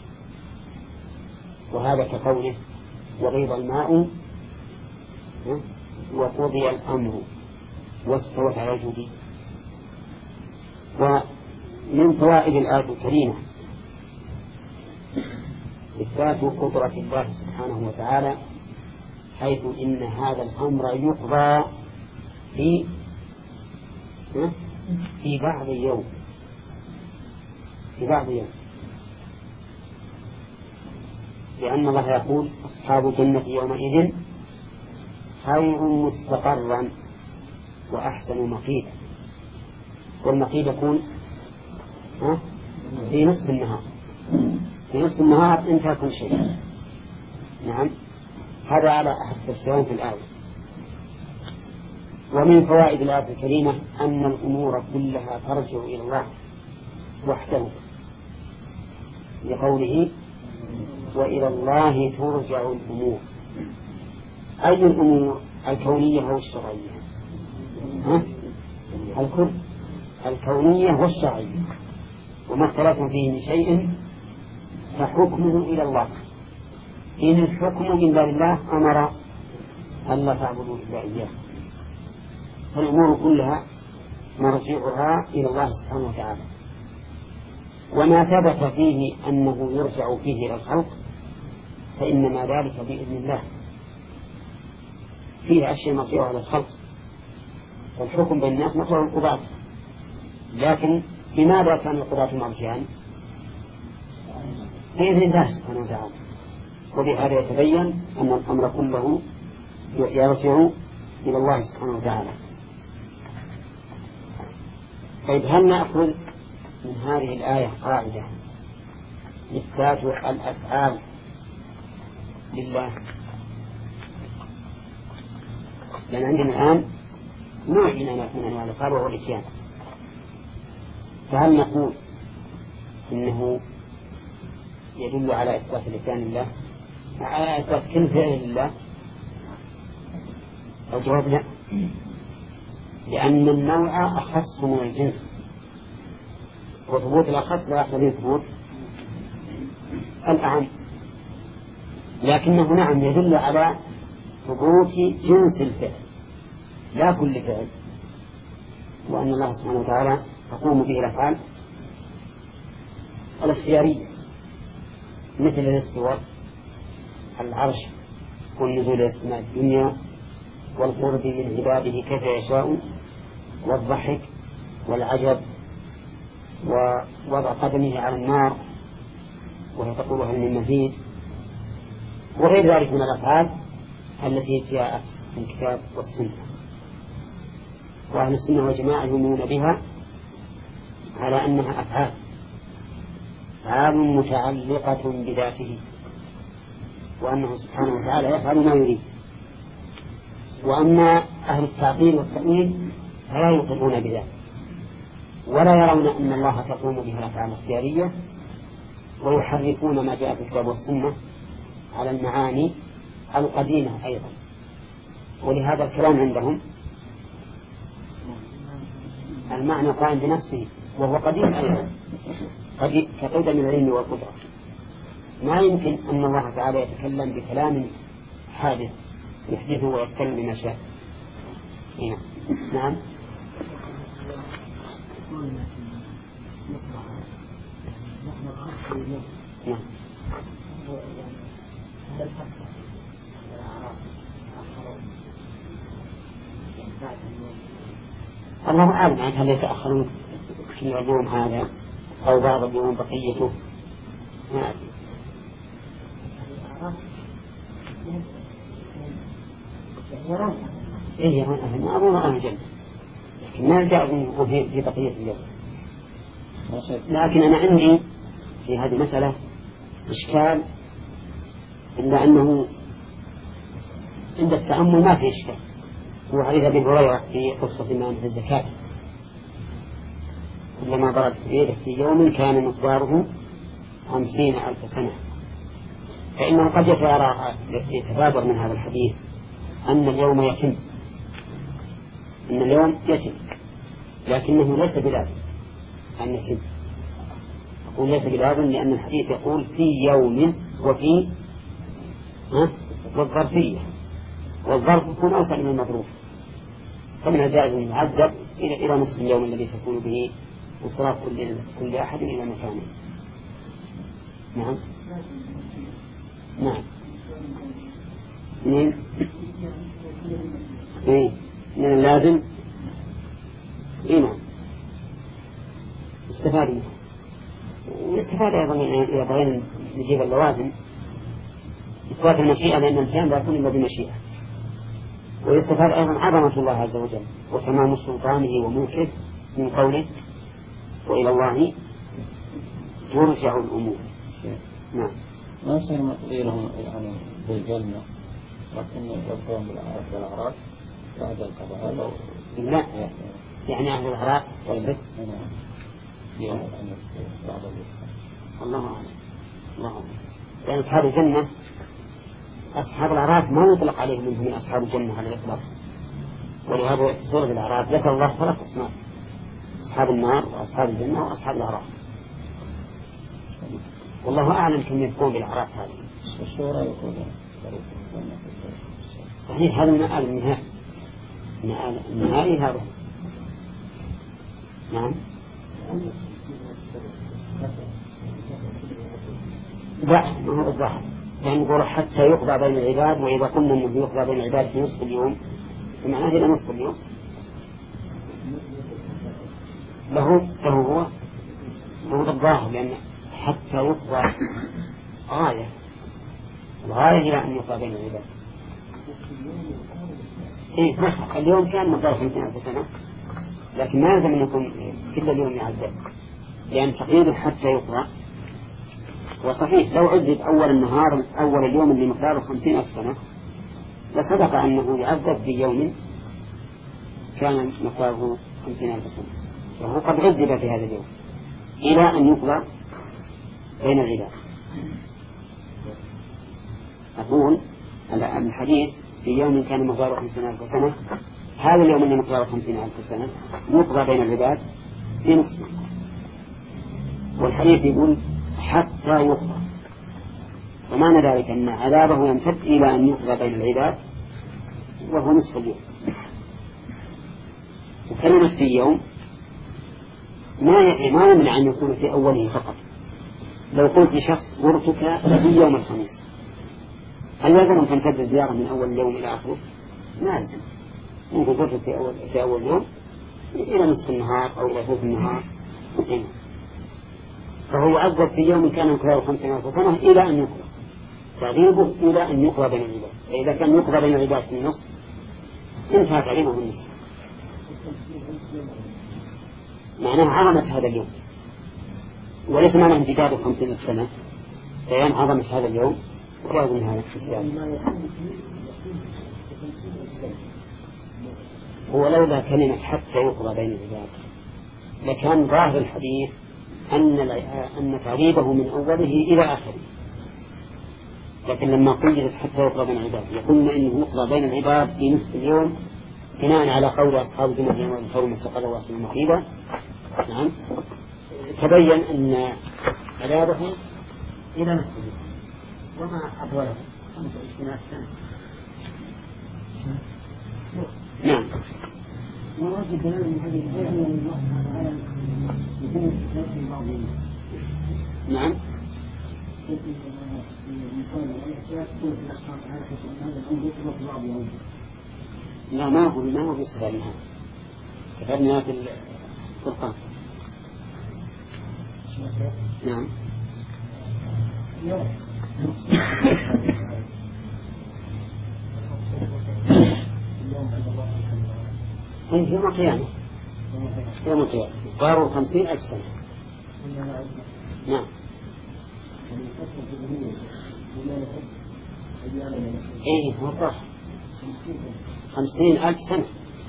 Speaker 1: وهذا كقوله وغيض الماء وقضي الأمر واستوت على الجودي. ومن فوائد الآية الكريمة إثبات قدرة الله سبحانه وتعالى، حيث إن هذا الأمر يقضى في بعض يوم، في بعض يوم، لأن الله يقول أصحاب الجنة يومئذ خير مستقرا وأحسن مقيلا. والمقيل يكون في نصف النهار، في نصف النهار انتهى كل شيء. نعم. هذا على أحد التفسيرين في الآية. ومن فوائد الآية الكريمة أن الأمور كلها ترجع إلى الله وحده، لقوله وإلى الله ترجع الأمور. أي الأمور؟ الكونية والشرعية؟ الكل، الكونية والشرعية. وما اختلفتم فيه من شيء فحكمه إلى الله. إن الحكم إلا لله أمر ألا تعبدوا إلا إياه. فالأمور كلها مرجعها إلى الله سبحانه وتعالى. وما ثبت فيه أنه يرجع فيه إلى الخلق فإنما ذلك بإذن الله. فيه أشياء مرجعها على الخلق، والحكم بين الناس مرجع القضاة. لكن لماذا كان القضاة مرجعا؟ بإذن الله سبحانه وتعالى. وبهذا يتبين أن الأمر كله يرجع إلى الله سبحانه وتعالى. طيب، هل نأخذ من هذه الآية قاعدة إثبات الأفعال لله؟ لأن عندنا الآن نوع من أنواع الأفعال وهو الإتيان. فهل نقول إنه يدل على إثبات الإتيان لله، على إثبات كل فعل لله؟ الجواب لا، لأن النوع أخص من الجنس، وثبوت الأخص لا يقتضي ثبوت الأعم. لكنه نعم يدل على ثبوت جنس الفعل لا كل فعل، وأن الله سبحانه وتعالى تقوم به الأفعال الاختيارية مثل الاستواء على العرش، والنزول إلى السماء الدنيا، والقرب من عباده كيف يشاء، والضحك والعجب، ووضع قدمه على النار وهي تقول هل من مزيد، وغير ذلك من الأفعال التي جاءت في الكتاب والسنة. وأهل السنة والجماعة يؤمنون بها على أنها أفعال متعلقة بذاته، وأنه سبحانه وتعالى يفعل ما يريد. وأما أهل التعطيل والتأويل فلا يقرون بذلك، ولا يرون أن الله تقوم به الأفعال الاختيارية، ويحرفون ما جاء في الكتاب والسنة على المعاني القديمة أيضا. ولهذا الكلام عندهم المعنى قائم بنفسه وهو قديم أيضا، كقدم العلم والقدرة. ما يمكن أن الله تعالى يتكلم بكلام حادث يحدثه ويتكلم بما شاء. نعم. الله أعلم عن هل يتأخرون في اليوم هذا أو بعض اليوم بقيته. إيه ما أظن أهل الجنة، لكن ما جاء في بقية اليوم. لكن أنا عندي في هذه المسألة إشكال، إلا أنه عند التأمل ما في إشكال. هو حديث أبي هريرة في قصة إمامة الزكاة، كلما برد يده في يوم كان مقداره 50,000 سنة. فإنه قد يتبادر من هذا الحديث أن اليوم يتم، أن اليوم يتم، لكنه ليس بلازم أن يتم. أقول ليس بلازم لأن الحديث يقول في يوم وفي والظرفية، والظرف يكون أوسع من المظروف، فمن الجائز أن يعذب إلى نصف اليوم الذي تكون به انصراف كل أحد إلى مكانه. نعم. نعم. من اللازم. نعم. استفاد منه، واستفاد أيضا إذا بغينا نجيب اللوازم إثبات المشيئة، لأن الإنسان لا يكون إلا بمشيئة. ويستفاد أيضا عظمة الله عز وجل وتمام سلطانه وملكه من قوله وإلى الله ترجع الأمور. نعم.
Speaker 2: ما صار مقديرهم يعني بالجنة لكن يقوم بالأعراف بعد القضاء هذا
Speaker 1: لا يعني أهل العراق بس الله أعلم الله أعلم. لأن أصحاب الجنة أصحاب الأعراف ما يطلق عليهم منهم من أصحاب الجنة على الإطلاق، ولهذا في سورة الأعراف ذكر الله 3 أسماء: أصحاب النار وأصحاب الجنة وأصحاب الأعراف. والله أعلم كم يكون بالأعراف هذه
Speaker 2: السورة يقول
Speaker 1: صحيح. هذا من آل النهائي هذا. نعم لا ما هو الظاهر، يعني نقول حتى يقضى بين العباد، وإذا قلنا أنه يقضى بين العباد في نصف اليوم فمعناه إلى نصف اليوم له هو الظاهر، لأن حتى يقضى الغاية إلى أن يقضى بين العباد. اليوم كان مقدار 50,000 سنة، لكن ما يلزم أن يكون كل اليوم يعذب، لأن تقييده حتى يقضى. وصحيح لو عذب أول النهار أول اليوم اللي مقداره 50,000 سنة لصدق أنه يعذب في يوم كان مقداره 50,000 سنة، وهو قد عذب في هذا اليوم إلى أن يقضى بين العباد. أقول الحديث في يوم كان مقداره 50,000 سنة، هذا اليوم اللي مقداره 50,000 سنة يقضى بين العباد في نصفه، والحديث يقول حتى يقضى، ومعنى ذلك أن عذابه يمتد إلى أن يقضى بين العباد وهو نصف اليوم. وكلمة في يوم ما يمنع أن يكون في أوله فقط. لو قلت لشخص زرتك في يوم الخميس، هل لازم أن تمتد الزيارة من أول يوم إلى آخره؟ ما لازم. ممكن زرتك في أول يوم إلى نصف النهار أو إلى ثلث النهار، فهو يعذب في يوم كان مقداره 50,000 سنة إلى أن يقضى، تعذيبه إلى أن يقضى بين العباد. فإذا كان يقضى بين العباد في النصف انتهى تعذيبه بالنصف، معناه عظمة هذا اليوم، وليس معنى امتداد 50,000 سنة، بيان عظمة هذا اليوم ولازم هذا الكتاب. هو لولا كلمة حتى يقضى بين العباد لكان ظاهر الحديث أن تعذيبه من أوله إلى آخره، لكن لما قيدت حتى يقضى بين العباد يقولنا إنه يقضى بين العباد في نصف اليوم بناء على قول أصحاب الجنة والحور المستقر واسم المقيدة. نعم تبين أن عذابه إلى نصف اليوم وما أطوله 25 سنة. نعم
Speaker 3: مراد دلالة من هذه الآية أن الله تعالى يجب في بعضهم.
Speaker 1: نعم لا ما هو بيستفاد منها، استفاد منها في القرآن. نعم يوم القيامة يوم القيامة قاروا 50,000 سنة. نعم ايه هو 50,000 سنة.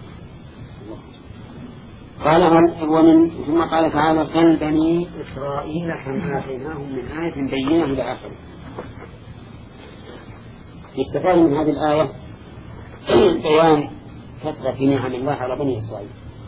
Speaker 1: قال ومن ثم قال تعالى كان بني إسرائيل كم آتيناهم من آية بينة إلى آخره. يستفاد من هذه الآية بيان كثرة نعم الله على بني إسرائيل،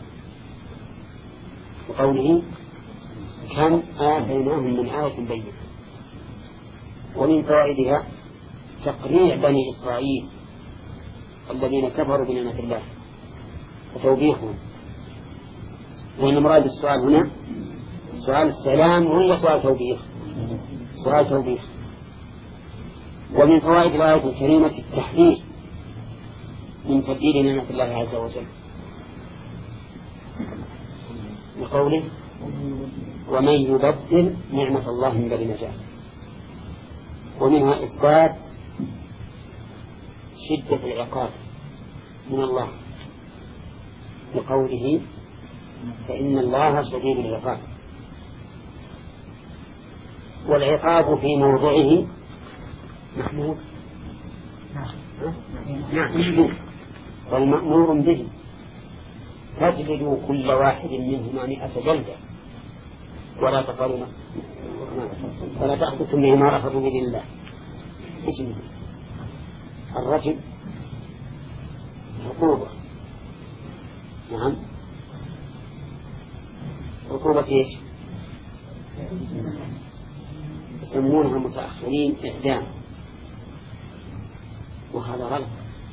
Speaker 1: وقوله كم آتيناهم من آية بينة، ومن فوائدها تقريع بني إسرائيل الذين كفروا بنعمة الله وتوبيخهم. وإن مراد السؤال هنا سؤال السلام وهي سؤال توبيخ، سؤال توبيخ. ومن فوائد الآية الكريمة التحذير من تبديل نعمة الله عز وجل، بقوله ومن يبدل نعمة الله من بعد ما جاءت. ومنها إثبات شدة العقاب من الله بقوله فإن الله شديد العقاب. والعقاب في موضعه محمود نعم والمأمور به فاجلدوا كل واحد منهما 100 جلدة ولا تقربوا ولا تأخذكم بهما رأفة بالله. اسمه الرجل عقوبة. نعم عقوبة ايش؟ يسمونها متأخرين إعدام، وهذا غلط.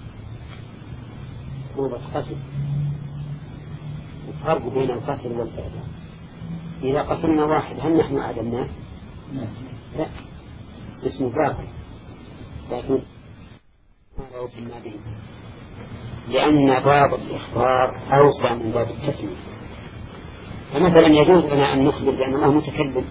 Speaker 1: عقوبة قتل، الفرق بين القتل والإعدام. إذا قتلنا واحد هل نحن أعدمناه؟ لا، اسمه باطل، لكن هذا يسمى به لأن باب الإخبار أوسع من باب التسمية. فمثلا يجوز لنا أن نخبر بأن الله متكلم،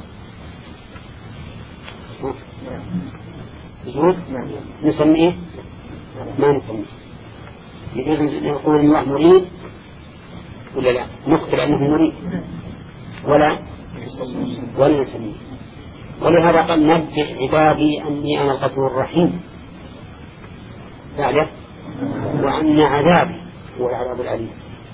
Speaker 1: يجوز نسميه؟ ما نسميه. يجوز أن نقول أن الله مريد ولا لا؟ نخبر أنه مريد ولا نسميه. ولهذا قال نبئ عبادي أني أنا الغفور الرحيم بعده وأن عذابي هو العذاب الأليم.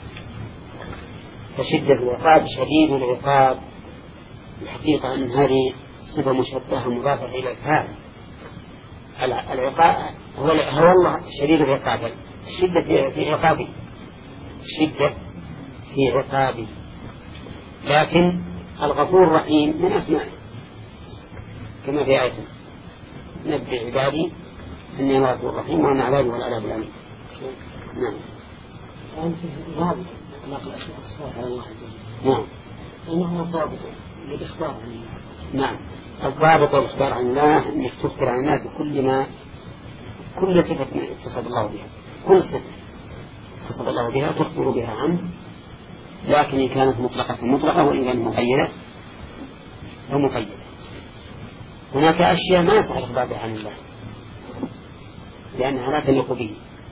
Speaker 1: فشدة العقاب شديد العقاب. الحقيقة أن هذه صفة مشبهة مضافة إلى الفاعل. العقاب هو الله شديد العقاب، الشدة في عقابه، الشدة في عقابه. لكن الغفور الرحيم من أسمائه كما في آية نبئ عبادي أني أنا الغفور الرحيم وأن عذابي هو العذاب الأليم. نعم.
Speaker 3: ضابط إطلاق الأسماء والصفات على الله عز وجل.
Speaker 1: نعم.
Speaker 3: لأنه ضابط للإخبار عن الله.
Speaker 1: نعم. الضابط والإخبار عن الله أنك تخبر عن الله كل صفة اتصف الله بها، كل صفة اتصف الله بها تخبر بها عنه، لكن إن كانت مطلقة وإن كانت مقيدة فمقيدة. هناك أشياء ما يصح الإخبار بها عن الله لأنها لا تليق به،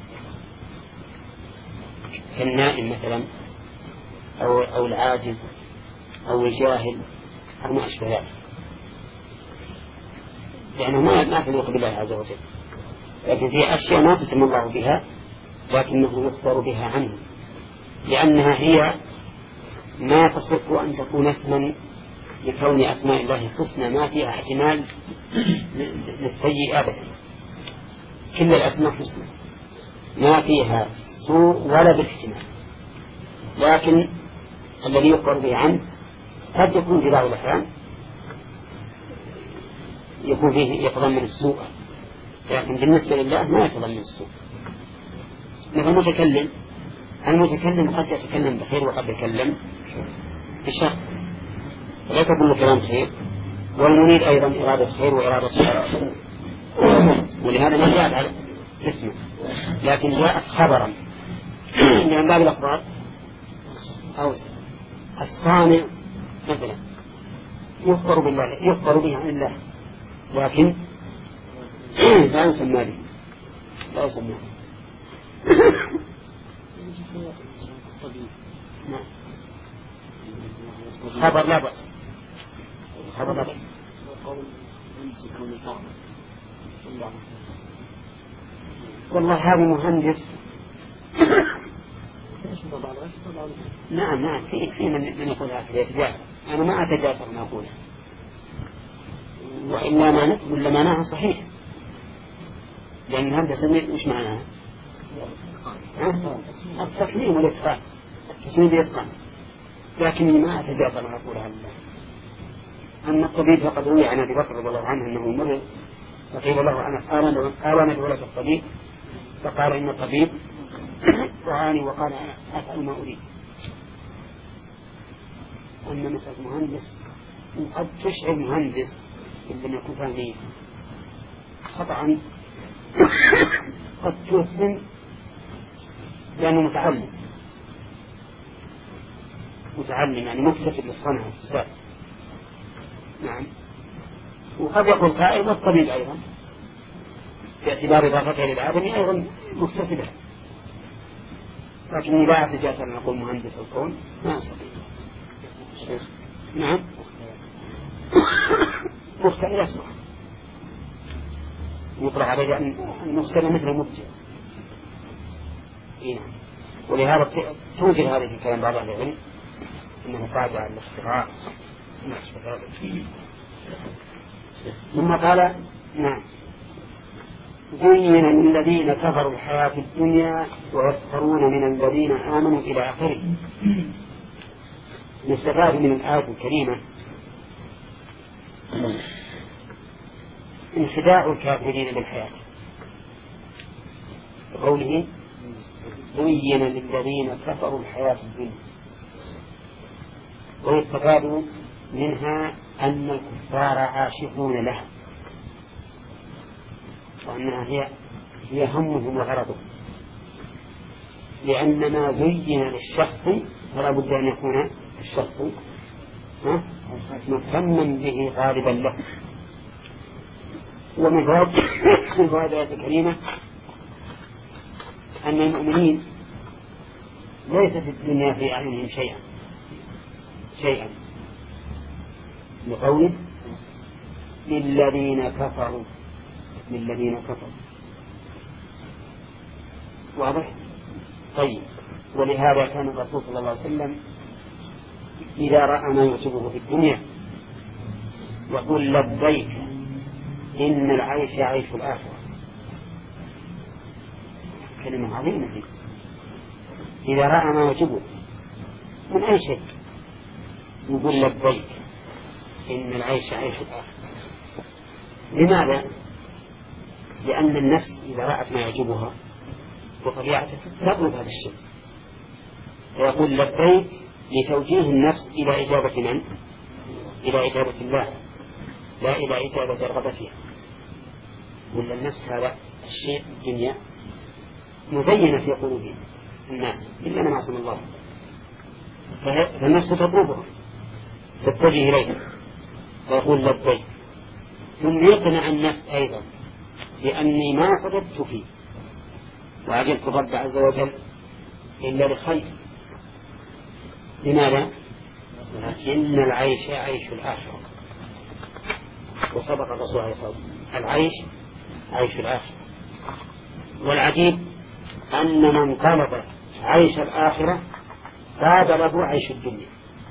Speaker 1: كالنائم مثلا أو العاجز أو الجاهل أو ما أشبه ذلك، لأنه ما تليق بالله عز وجل. لكن في أشياء ما تسمى الله بها لكنه يخبر بها عنه، لأنها هي ما تصف أن تكون اسما لكون أسماء الله حسنى ما فيها احتمال للسيء أبدا. كل الأسماء حسنى ما فيها سوء ولا بالاحتمال، لكن الذي يخبر به عنه قد يكون في بعض الأحيان يكون فيه يتضمن السوء، لكن بالنسبة لله ما يتضمن السوء. مثل المتكلم قد يتكلم بخير وقد يتكلم بشر، ليس كل كلام خير، والمريد أيضا إرادة خير وإرادة شر، ولهذا ما جاءت على اسمه لكن جاءت خبرا من باب الأخبار أوسع. الصانع مثلا يخبر بالله، يخبر به عن الله، لكن لا يسمى به، لا يسمى به. خبر لا بأس، خبر لا بأس. والله هذا مهندس. نعم في من يقول هكذا يتجاسر. أنا ما أتجاسر ما أقوله، وإلا ما نقول معناها صحيح، لأن الهندسة مش معناها التسليم والإتقان، التسليم والإتقان، لكني ما أتجاسر ما أقولها لله. أما الطبيب فقد روي عن أبي بكر رضي الله عنه أنه مرض فقيل له أنا ندعو لك الطبيب، فقال إن الطبيب دعاني وقال أنا أفعل ما أريد. أما مسألة مهندس قد تشعر مهندس إن لم يكن فاهمين خطأ، قد توهم لأنه متعلم يعني مكتسب للصنعة والسائل. نعم. وقد يقول قائل والطبيب أيضا باعتبار إضافته للعالم أيضا مكتسبة، لكني لا أتجاسر أن أقول مهندس الكون ما أستطيع. نعم. مختلف أسمع يطلق عليه أن المبتدع مثل المبتدع. ولهذا توجد هذه في كلام بعض أهل العلم إنه قاعدة على الاختراع. ثم قال نعم زين للذين كفروا الحياة الدنيا ويسخرون من الذين آمنوا إلى آخره. نستفاد من الآية الكريمة انخداع الكافرين بالحياة بقوله زين للذين كفروا الحياة الدنيا. ويستفاد منها أن الكفار عاشقون لها وأنها هي همهم وغرضهم، لأن ما زين للشخص فلا بد أن يكون الشخص مهتما به غالبا له. ومن فوائد الآية الكريمة أن المؤمنين ليس في الدنيا في أعينهم شيئا لقوله للذين كفروا واضح؟ طيب، ولهذا كان الرسول صلى الله عليه وسلم إذا رأى ما يعجبه في الدنيا يقول لبيك إن العيش عيش الآخرة. كلمة عظيمة دي. إذا رأى ما يعجبه من أي شيء يقول لبيك إن العيش عيش الآخرة. لماذا؟ لأن النفس إذا رأت ما يعجبها بطبيعتها تطلب هذا الشيء، فيقول لبيك لتوجيه النفس إلى إجابة من؟ إلى إجابة الله، لا إلى إجابة رغبتها. ولا النفس هذا الشيء الدنيا مزينة في قلوب الناس إلا من عصم الله، فالنفس تطلبها تتجه إليها فيقول لبيك، ثم يقنع النفس أيضا بأني ما صدقت فيه وعجبت الرب عز وجل إلا لخير. لماذا؟ إن العيش عيش الآخرة، وصدق الرسول عليه الصلاة والسلام العيش عيش الآخرة. والعجيب أن من طلب عيش الآخرة فاد له عيش الدنيا،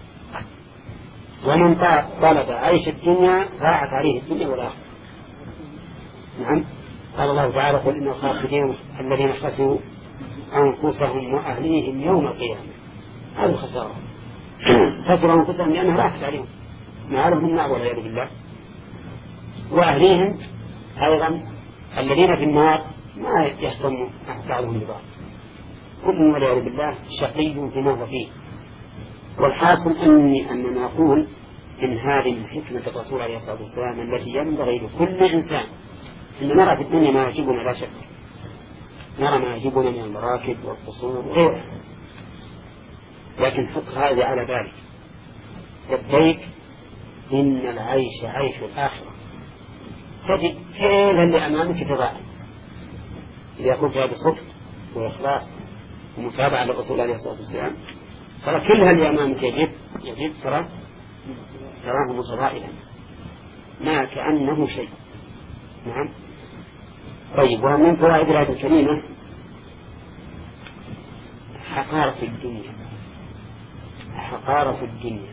Speaker 1: ومن طلب عيش الدنيا ضاعت عليه الدنيا والآخرة. نعم، قال الله تعالى قل إن الخاسرين الذين خسروا أنفسهم وأهليهم يوم القيامة. هذه الخسارة، خسروا أنفسهم لأنها راحت عليهم ما لهم من نعم والعياذ بالله، وأهليهم أيضا الذين في النار ما يهتم بعضهم ببعض، كل والعياذ بالله شقي فيما هو فيه. والحاصل أننا نقول إن هذه حكمة الرسول عليه الصلاة والسلام التي ينبغي لكل إنسان أن نرى في الدنيا ما يعجبنا لا شك، نرى ما يعجبنا من المراكب والقصور وغيرها، لكن حط هذا على بالك لبيك إن العيش عيش الآخرة. تجد كل اللي أمامك تضاعف إذا قلت بصدق وإخلاص ومتابعة للرسول عليه الصلاة والسلام، ترى كل اللي أمامك يجب تراه متضائلا ما كأنه شيء. نعم. طيب، ومن فوائد الآية الكريمة حقارة الدنيا.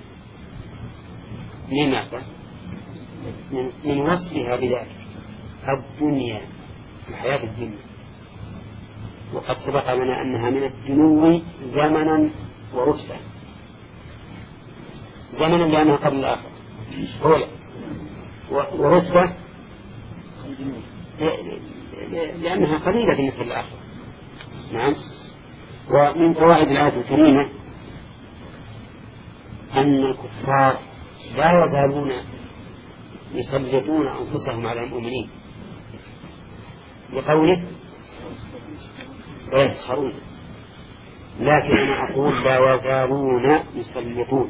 Speaker 1: لماذا؟ من وصفها بذلك الدنيا، الحياة الدنيا، وقد سبق لنا أنها من الدنو زمنا ورتبة. زمنا لأنها قبل الآخر أولا، ورتبة لأنها قليلة بالنسبة للآخر. نعم. ومن فوائد الآية الكريمة أن الكفار لا يزالون يسلطون أنفسهم على المؤمنين لقوله ويسخرون، لكن أنا أقول لا يزالون يسلطون.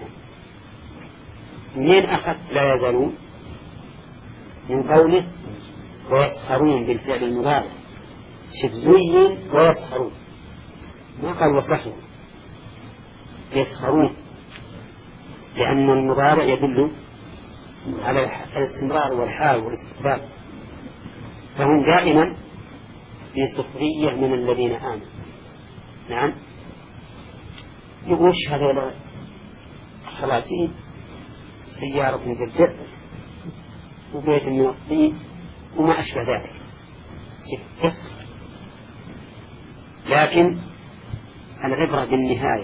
Speaker 1: منين أخذت لا يزالون؟ من قوله ويسخرون بالفعل المضارع، شف زين ويسخرون، ما قال وسخروا، يسخرون، لأن المضارع يدل على الاستمرار والحال والاستقبال، فهم دائما في سخرية من الذين آمنوا. نعم، يقولش هذول خلاصين سيارة من الدر وبيت من الطين وما أشبه ذلك، لكن العبرة بالنهاية.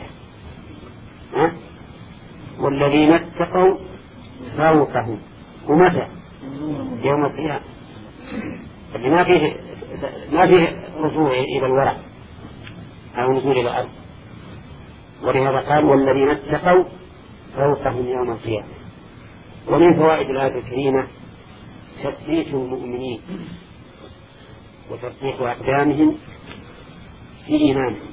Speaker 1: والذين اتقوا فوقهم، ومتى؟ يوم القيامة، اللي ما فيه رجوع إلى الوراء أو نزول إلى الأرض. ولهذا قال والذين اتقوا فوقهم يوم القيامة. ومن فوائد الآية الكريمة تثبيت المؤمنين وتصحيح أقدامهم في إيمانهم،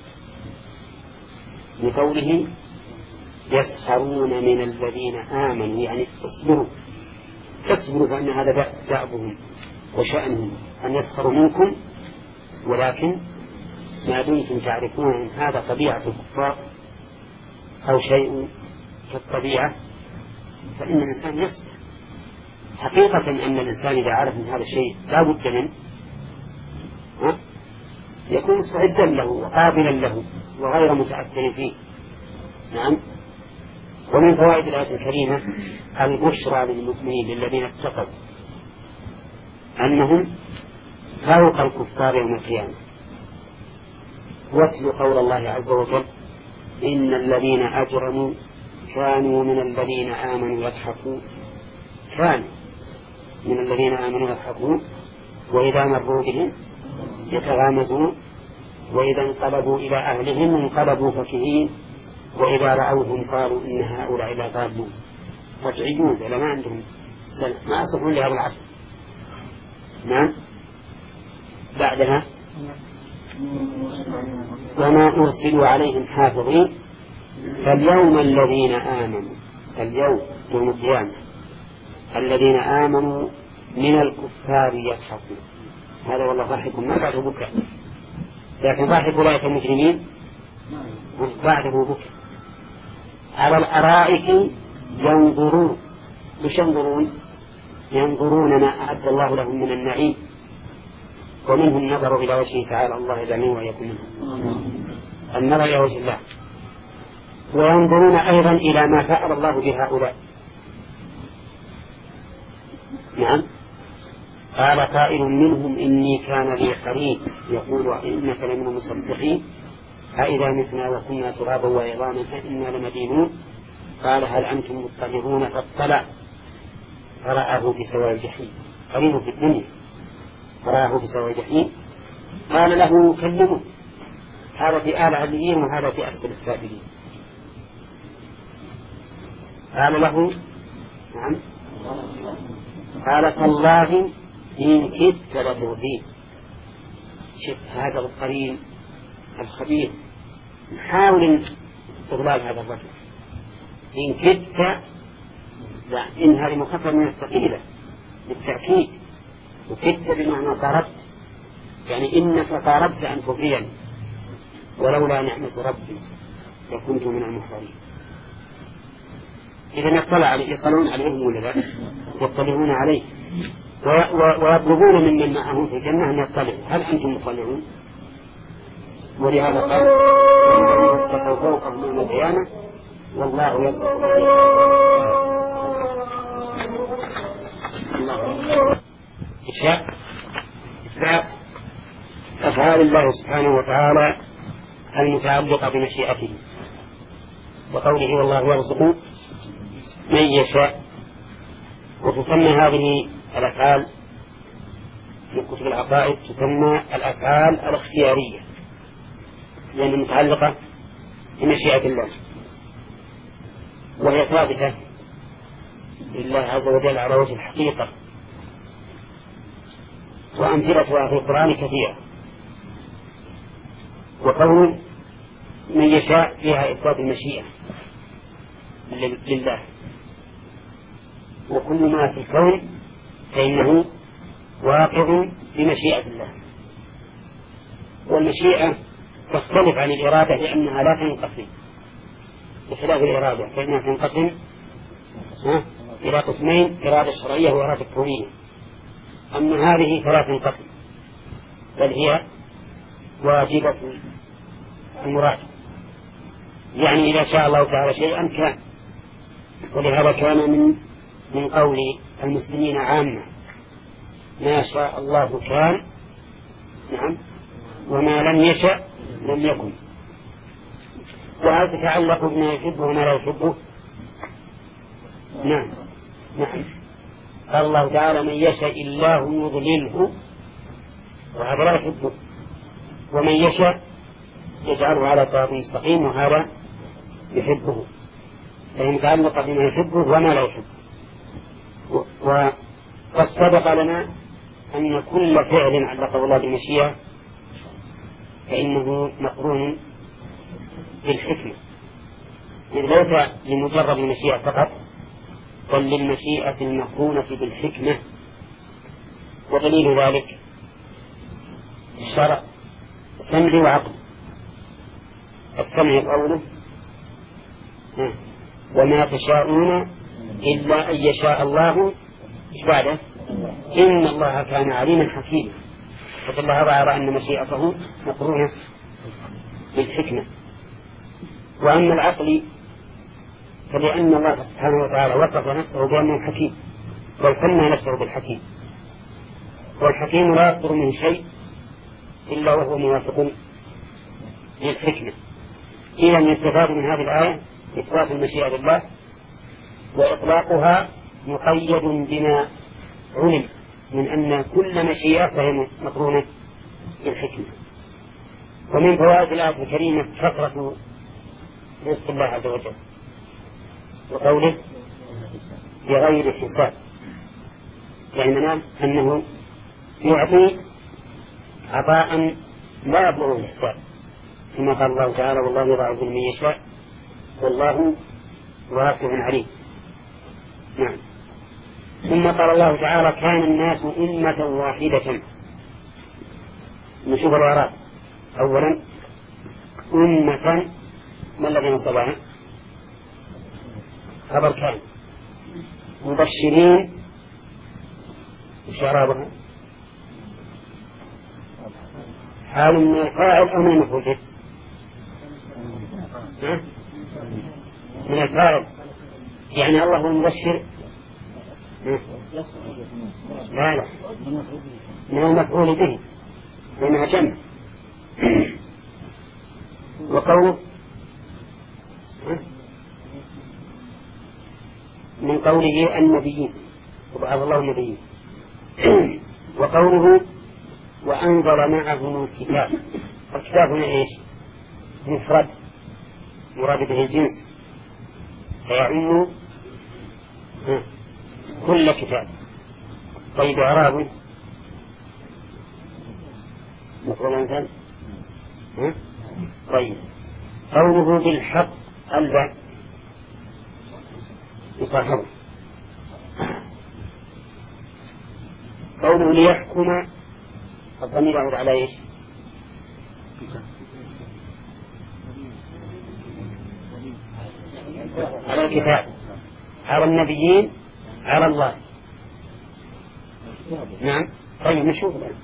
Speaker 1: بقوله يسخرون من الذين آمنوا، يعني اصبروا فإن هذا دأبهم وشأنهم أن يسخروا منكم، ولكن ما دمتم تعرفون أن هذا طبيعة الكفار أو شيء كالطبيعة فإن الإنسان يصبر. حقيقة أن الإنسان إذا عرف أن هذا الشيء لا بد منه يكون مستعدا له وقابلا له وغير متأثر فيه. نعم. ومن فوائد الآية الكريمة البشرى للمؤمنين للذين اتقوا أنهم فوق الكفار يوم القيامة. واتلوا قول الله عز وجل إن الذين أجرموا كانوا من الذين آمنوا يضحكون، كانوا من الذين آمنوا يضحكون وإذا مروا بهم يتغامزون وإذا انقلبوا إلى أهلهم انقلبوا فكهين وإذا رأوهم قالوا إن هؤلاء لضالون رجعيون، ولا ما عندهم سنة ما أصبحون لهذا العصر. نعم. بعدها وما أرسلوا عليهم حافظين فاليوم الذين آمنوا، اليوم يوم القيامة الذين آمنوا من الكفار يضحكون. هذا والله ضحك ما بعده بكى، لكن ضحك أولئك المجرمين بعده بكى على الأرائك ينظرون. مش ينظرون ما أعد الله لهم من النعيم، ومنهم النظر إلى وجهه تعالى الله يدعمه ويكون منهم النظر إلى وجه الله، وينظرون أيضا إلى ما فعل الله بهؤلاء. نعم. قال قائل منهم إني كان لي قريب يقول إنك لمن المصدقين أإذا متنا وكنا ترابا وعظاما أإنا لمدينون. قال هل أنتم مطلعون؟ فاطلع فرآه في سواء الجحيم، قريب في الدنيا فرآه في سواء الجحيم. قال له كلمه، هذا في آل عليين وهذا في أسفل السافلين. قال له نعم. قال تالله إن كدت لتردين. شف هذا القرين الخبير نحاول استغلال هذا الرجل. إن كدت، إن هذه مخففة من الثقيلة بالتأكيد، وكدت بمعنى طردت، يعني إنك طردت أن تغريني ولولا نعمة ربي لكنت من المحضرين. إذا يطلع عليه يطلعون عليهم ولا لا؟ يطلعون عليه ويطلبون من معهم في الجنة أن يطلعوا. هل أنتم مطلعون؟ ولهذا قال اتقوا فوقهم يوم القيامة والله يصدق إثبات أفعال الله سبحانه وتعالى المتعلقة بمشيئته، وقوله والله يرزق من يشاء. وتسمى هذه الأفعال في كتب العقائد تسمى الأفعال الاختيارية، لأنها متعلقة بمشيئة الله، وهي ثابتة لله عز وجل على وجه الحقيقة، وأمثلتها في القرآن كثيرة. وقول من يشاء فيها إثبات المشيئة لله، وكل ما في الكون فإنه واقع بمشيئة الله. والمشيئة تختلف عن الإرادة لأنها لا تنقسم، بخلاف الإرادة فإنها تنقسم إلى قسمين: إرادة شرعية وإرادة كونية. أن هذه فلا تنقسم، بل هي واجبة المراد، يعني إذا شاء الله تعالى شيئا كان. ولهذا كان من قول المسلمين عامة ما شاء الله كان، نعم، وما لم يشأ لم يكن. وهل تتعلق بما يحبه وما لا يحبه؟ نعم نعم. قال الله تعالى من يشاء الله يضلله وهذا لا يحبه، ومن يشاء يجعله على صراط مستقيم وهذا يحبه، فإن تعلق بما يحبه وما لا يحبه. وقد سبق لنا أن كل فعل علقه الله بالمشيئة فإنه مقرون بالحكمة، إذ ليس لمجرد المشيئة فقط بل للمشيئة المقرونة بالحكمة. ودليل ذلك الشرع سمع وعقل. السمع قوله وما تشاءون إلا أن يشاء الله إيش بعده؟ إن الله كان عليما حكيما، فدل هذا على أن مشيئته مقرونة بالحكمة. وأما العقل فلأن الله سبحانه وتعالى وصف نفسه بأنه حكيم، بل سمى نفسه بالحكيم، والحكيم لا يصدر منه شيء إلا وهو موافق للحكمة. إذا يستفاد من هذه الآية إثبات المشيئة لله، وإطلاقها مقيد بما علم من أن كل مشيئة فهي مقرونة بالحكمة. ومن فوائد الآية الكريمة كثرة رزق الله عز وجل، وقوله بغير حساب، يعني معناه أنه يعطي عطاء لا يبلغ الحساب، كما قال الله تعالى والله يضاعف لمن يشاء والله واسع عليم. نعم. ثم قال الله تعالى كان الناس أمة واحدة. نشوف الإعراب أولا أمة ما الذي نصبها؟ خبر كان. مبشرين إيش إعرابها؟ حال من الفاعل أو من المفعول به؟ من الفاعل، يعني الله هو المبشر. لا من المفعول به لأنها جمع. وقوله من قوله النبيين وبعث الله النبيين. وقوله وأنزل معهم الكتاب. الكتاب هنا إيش؟ مفرد مراد به الجنس فيعم كل كتاب. طيب إعرابه مفعول أنزل. طيب قوله بالحق الباء يصاحبه. قوله ليحكم الضمير يعود على ايش؟ على الكتاب، على النبيين، على الله. نعم. طيب نشوف الآن.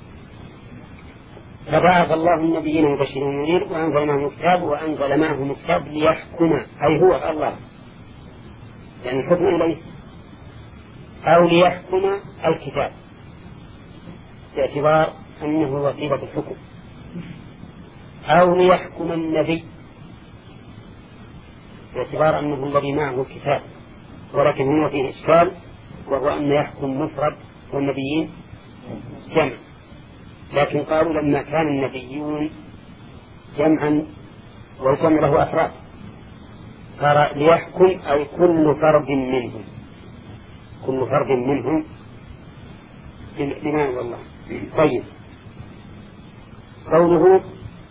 Speaker 1: فبعث الله النبيين مبشرين ومنذرين وأنزل معهم الكتاب وأنزل معهم الكتاب ليحكم، أي هو الله يعني الحكم إليه، أو ليحكم الكتاب باعتبار أنه وسيلة الحكم، أو ليحكم النبي باعتبار أنه الذي معه الكتاب، ولكن هو فيه إشكال وهو أن يحكم مفرد والنبيين جمع. لكن قالوا لما كان النبيون جمعا والجمع له أفراد صار ليحكم أي كل فرد منهم، كل فرد منهم بما الله. طيب قوله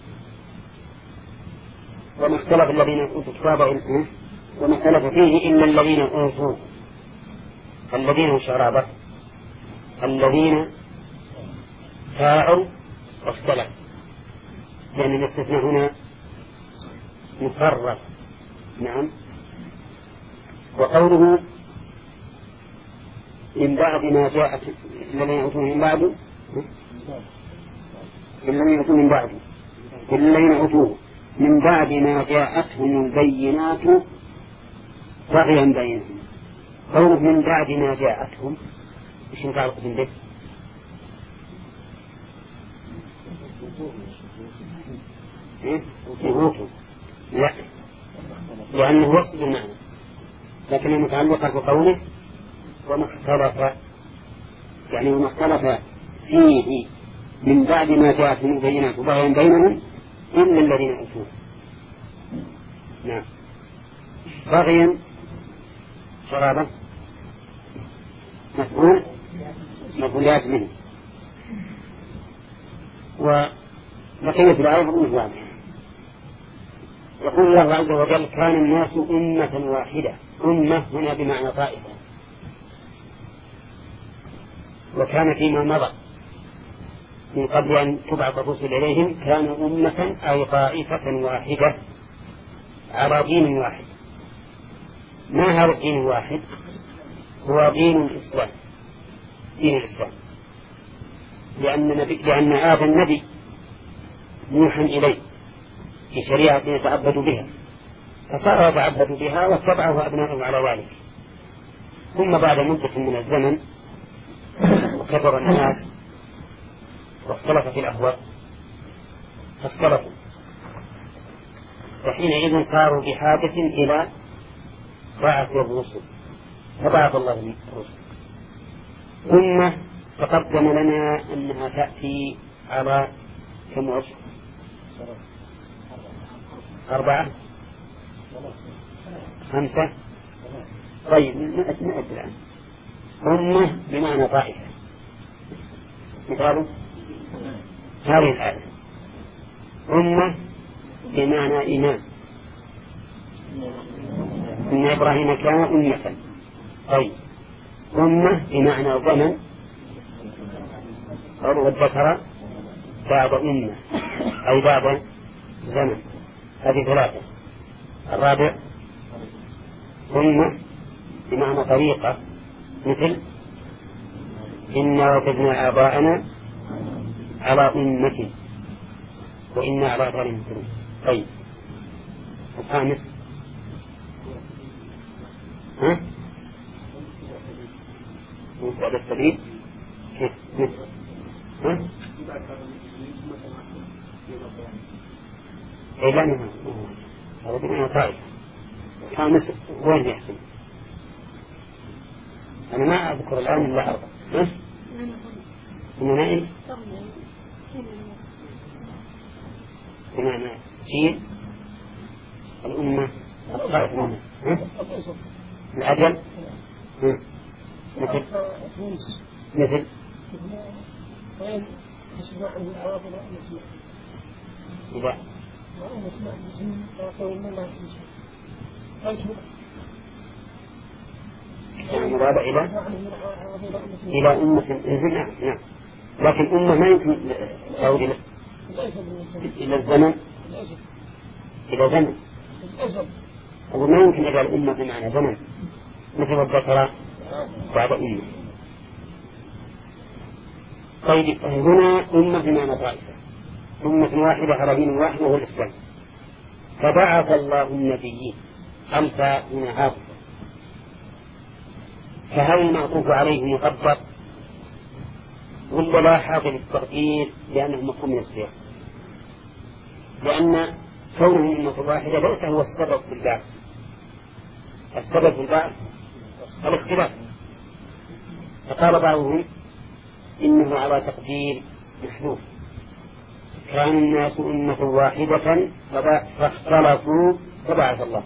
Speaker 1: وما اختلف الذين أوتوا الكتاب وما اختلف فيه إلا الذين أوتوا، الذين هم شرابة، الذين فاعل واختلف، لأن الاستثناء هنا مفرد. نعم. وقوله من بعد ما جاءت الذين أوتوا من بعد الذين أوتوا من بعد الذين أوتوه من بعد ما جاءتهم البينات بغيا بينهم. قوله من بعد ما جاءتهم إيش متعلق بالبيت؟ أوتوا لا، لأنه يقصد المعنى، لكن المتعلقة بقوله وما اختلف، يعني وما اختلف فيه من بعد ما جاءتهم البينات بغيا بينهم إلا الذين أوتوه. نعم، بغيا شرابا مفعولات منه. وبقية الآية مفعول واضح. يقول الله عز وجل كان الناس أمة واحدة. أمة هنا بمعنى طائفة، وكان فيما مضى من قبل أن تبعث الرسل إليهم كانوا أمة أي طائفة واحدة على دين واحد. ما هذا الدين الواحد؟ هو دين الإسلام، دين الإسلام، لأن هذا النبي نوحا إليه بشريعة يتعبد بها، فصار يتعبد بها واتبعه أبناؤه على ذلك. ثم بعد مدة من الزمن وكثر الناس واختلفت الأهواء فاختلفوا، وحينئذ صاروا بحاجة إلى بعث الرسل، فبعث الله الرسل. ثم تقدم لنا أنها تأتي على كم وجه؟ 4 5. طيب نأتي الآن. أمة بمعنى طائفة، مثال هذه الآية. أمة بمعنى إمام، إن إبراهيم كان أمة. طيب أمة بمعنى زمن، والذكر بعد أمة أي بعد زمن، هذه 3. الرابع أمة بمعنى طريقة، مثل إنا وجدنا آباءنا على أمة وإنا على آثارهم مهتدون. طيب الخامس مفرد السبيل كيف؟ إيه لا نعم، هذا بمعنى طائفة. الخامس وين يحسن؟ أنا ما أذكر الآن إلا 4. إنما إيه؟ بمعنى جيل الأمة الطائفة، العدل، مثل إذا المرابع إلى أمة نعم. لكن أمة ما يمكن تعود إلى الزمن، إلى زمن، وما يمكن إلى الأمة بمعنى زمن، مثل الذكر بعد أمة. طيب هنا أمة بمعنى طائفة، أمة واحدة على دين واحد وهو الإسلام. فبعث الله النبيين، الفاء هنا عاطفة، فهل المعطوف عليه مقدر ولا لا حاصل التقدير لأنه مفهوم من السياق؟ لأن كونه أمة واحدة ليس هو السبب في البعث، السبب في البعث الاختلاف. فقال بعضهم إنه على تقدير محذوف، كان الناس أمة واحدة فاختلفوا فبعث الله،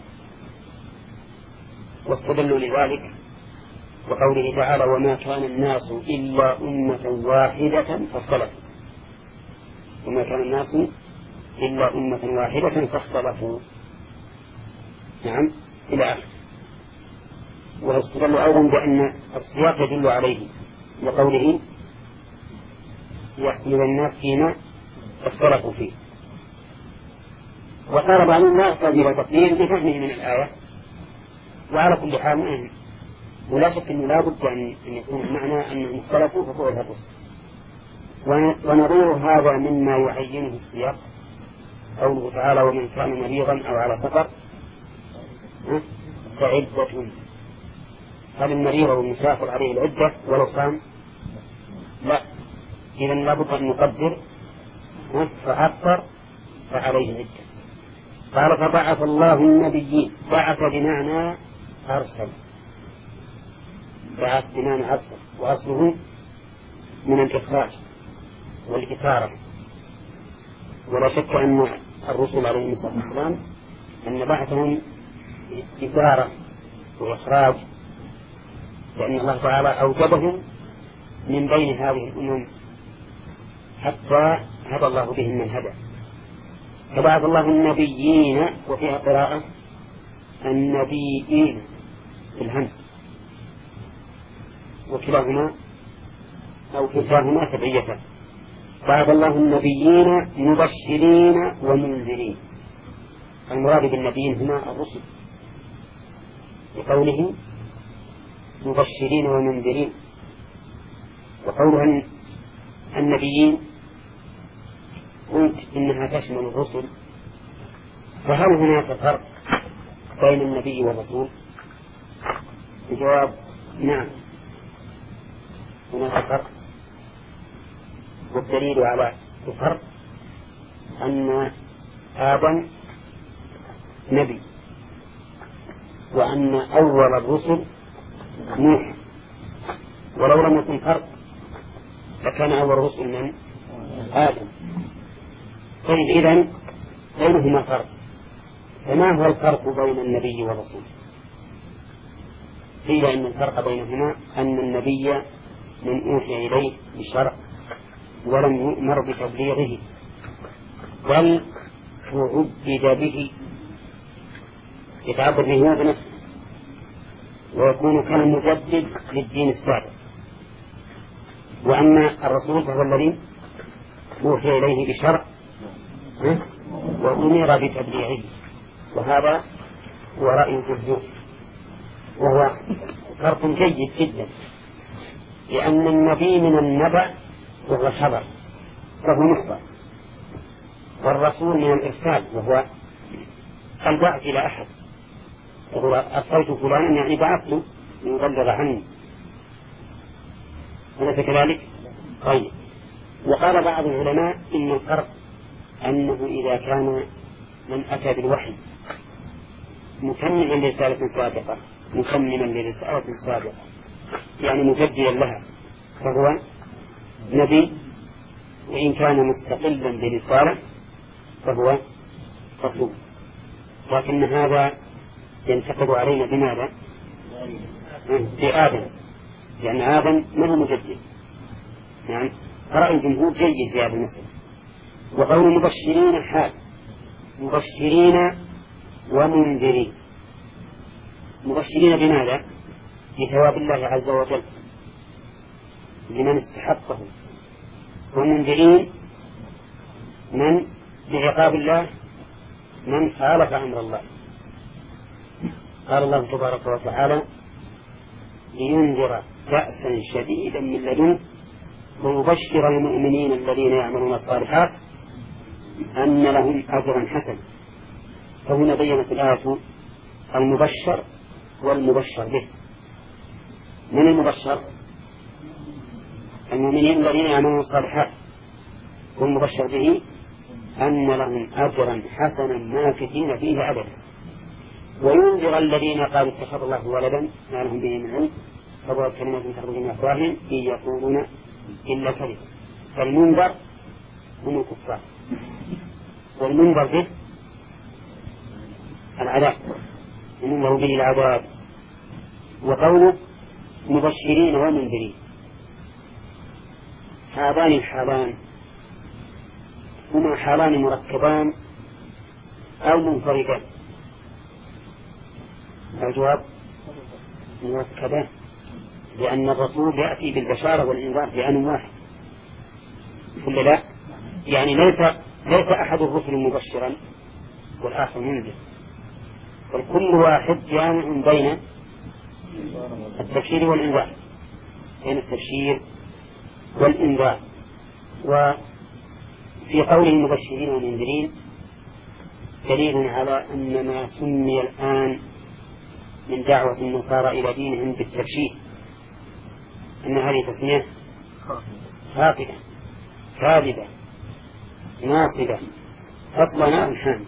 Speaker 1: واستدلوا لذلك وقوله تعالى وما كان الناس إلا أمة واحدة فاختلفوا، وما كان الناس إلا أمة واحدة فاختلفوا، نعم إلى آخر. واستدلوا أيضا بأن السياق يدل عليه وقوله يحكم الناس فيما اختلفوا فيه. وقال بعضهم لا يحتاج إلى تقدير بفهمه من الآية. وعلى كل حال ولا شك أنه لا بد أن يكون المعنى أنهم اختلفوا في طول الرسل. ونظير هذا مما يعينه السياق قوله تعالى ومن كان مريضا أو على سفر فعدة. هل المريض والمسافر عليه العدة ولو صام؟ لا. إذا لابد أن نقدر فأكثر فعليه العدة. قال فبعث الله النبيين. بعث بمعنى أرسل. بعث بمعنى أرسل وأصله من الإخراج والإثارة. ولا شك أن الرسل عليهم الصلاة والسلام أن بعثهم إثارة وإخراج، لأن الله تعالى أوجبهم من بين هذه الأمم حتى هدى الله بهم من هدى. فبعث الله النبيين، وفيها قراءة النبيين بالهمس، وكلاهما أو كلاهما سبعية. بعث الله النبيين مبشرين ومنذرين. المراد بالنبيين هنا الرسل بقوله مبشرين ومنذرين. وقولها النبيين قلت إنها تشمل الرسل، فهل هناك فرق بين النبي والرسول؟ الجواب نعم هناك فرق. والدليل على الفرق أن آدم نبي، وأن أول الرسل نوح. ولو لم يكن فرق لكان أول الرسل من آدم. طيب إذن بينهما فرق، فما هو الفرق بين النبي والرسول؟ قيل إن الفرق بينهما أن النبي من أوحي إليه بشرع ولم يؤمر بتبليغه، بل تعبد به، يتعبد به هو بنفسه، ويكون كالمجدد للدين السابق. وأما الرسول فهو الذي أوحي إليه بشرع وأمر بتبليغه، وهذا هو رأي الجمهور، وهو فرق جيد جدا، لأن النبي من النبأ وهو خبر وهو مخبر، والرسول من الإرسال وهو البعث إلى أحد، وهو أرسلت فلانا يعني بعثت ليبلغ عني، أليس كذلك؟ طيب. وقال بعض العلماء إن الفرق أنه إذا كان من أتى بالوحي مكملا لرسالة سابقة، مكملا لرسالة سابقة يعني مجددا لها، فهو نبي، وإن كان مستقلا برسالة فهو رسول. لكن هذا ينتقد علينا بماذا؟ بآدم، لأن آدم من هو مجدد. يعني رأي الجمهور جيد في هذا المسألة. وقول مبشرين حال، مبشرين ومنذرين. مبشرين بماذا؟ بثواب الله عز وجل لمن استحقه، ومنذرين من بعقاب الله من خالف أمر الله. قال الله تبارك وتعالى لينذر بأسا شديدا من لدنه ويبشر المؤمنين الذين يعملون الصالحات أن لهم أجرا حسنا. فهنا بينت الآية المبشر والمبشر به. من المبشر؟ المؤمنين الذين يعملون الصالحات، والمبشر به أن لهم أجرا حسنا ماكثين فيه أبدا. وينذر الذين قالوا اتخذ الله ولدا ما لهم به من علم فضلت كلمة تخرج من أفواههم إن يقولون إلا كذبا. فالمنذر هم الكفار، والمنذر به العذاب، المنذر به العذاب. وقوله مبشرين ومنذرين، هذان الحالان هما حالان مركبان أو منفردان؟ الجواب مركبان، لأن الرسول يأتي بالبشارة والإنذار بآن واحد، كل لا يعني ليس أحد الرسل مبشرا والآخر منذر، بل كل واحد جامع بين التبشير والإنذار، بين التبشير والإنذار. وفي قوله مبشرين ومنذرين دليل على أن ما سمي الآن من دعوة النصارى إلى دينهم بالتبشير أن هذه تسمية خاطئة كاذبة ناصبة تصلى نار حامية.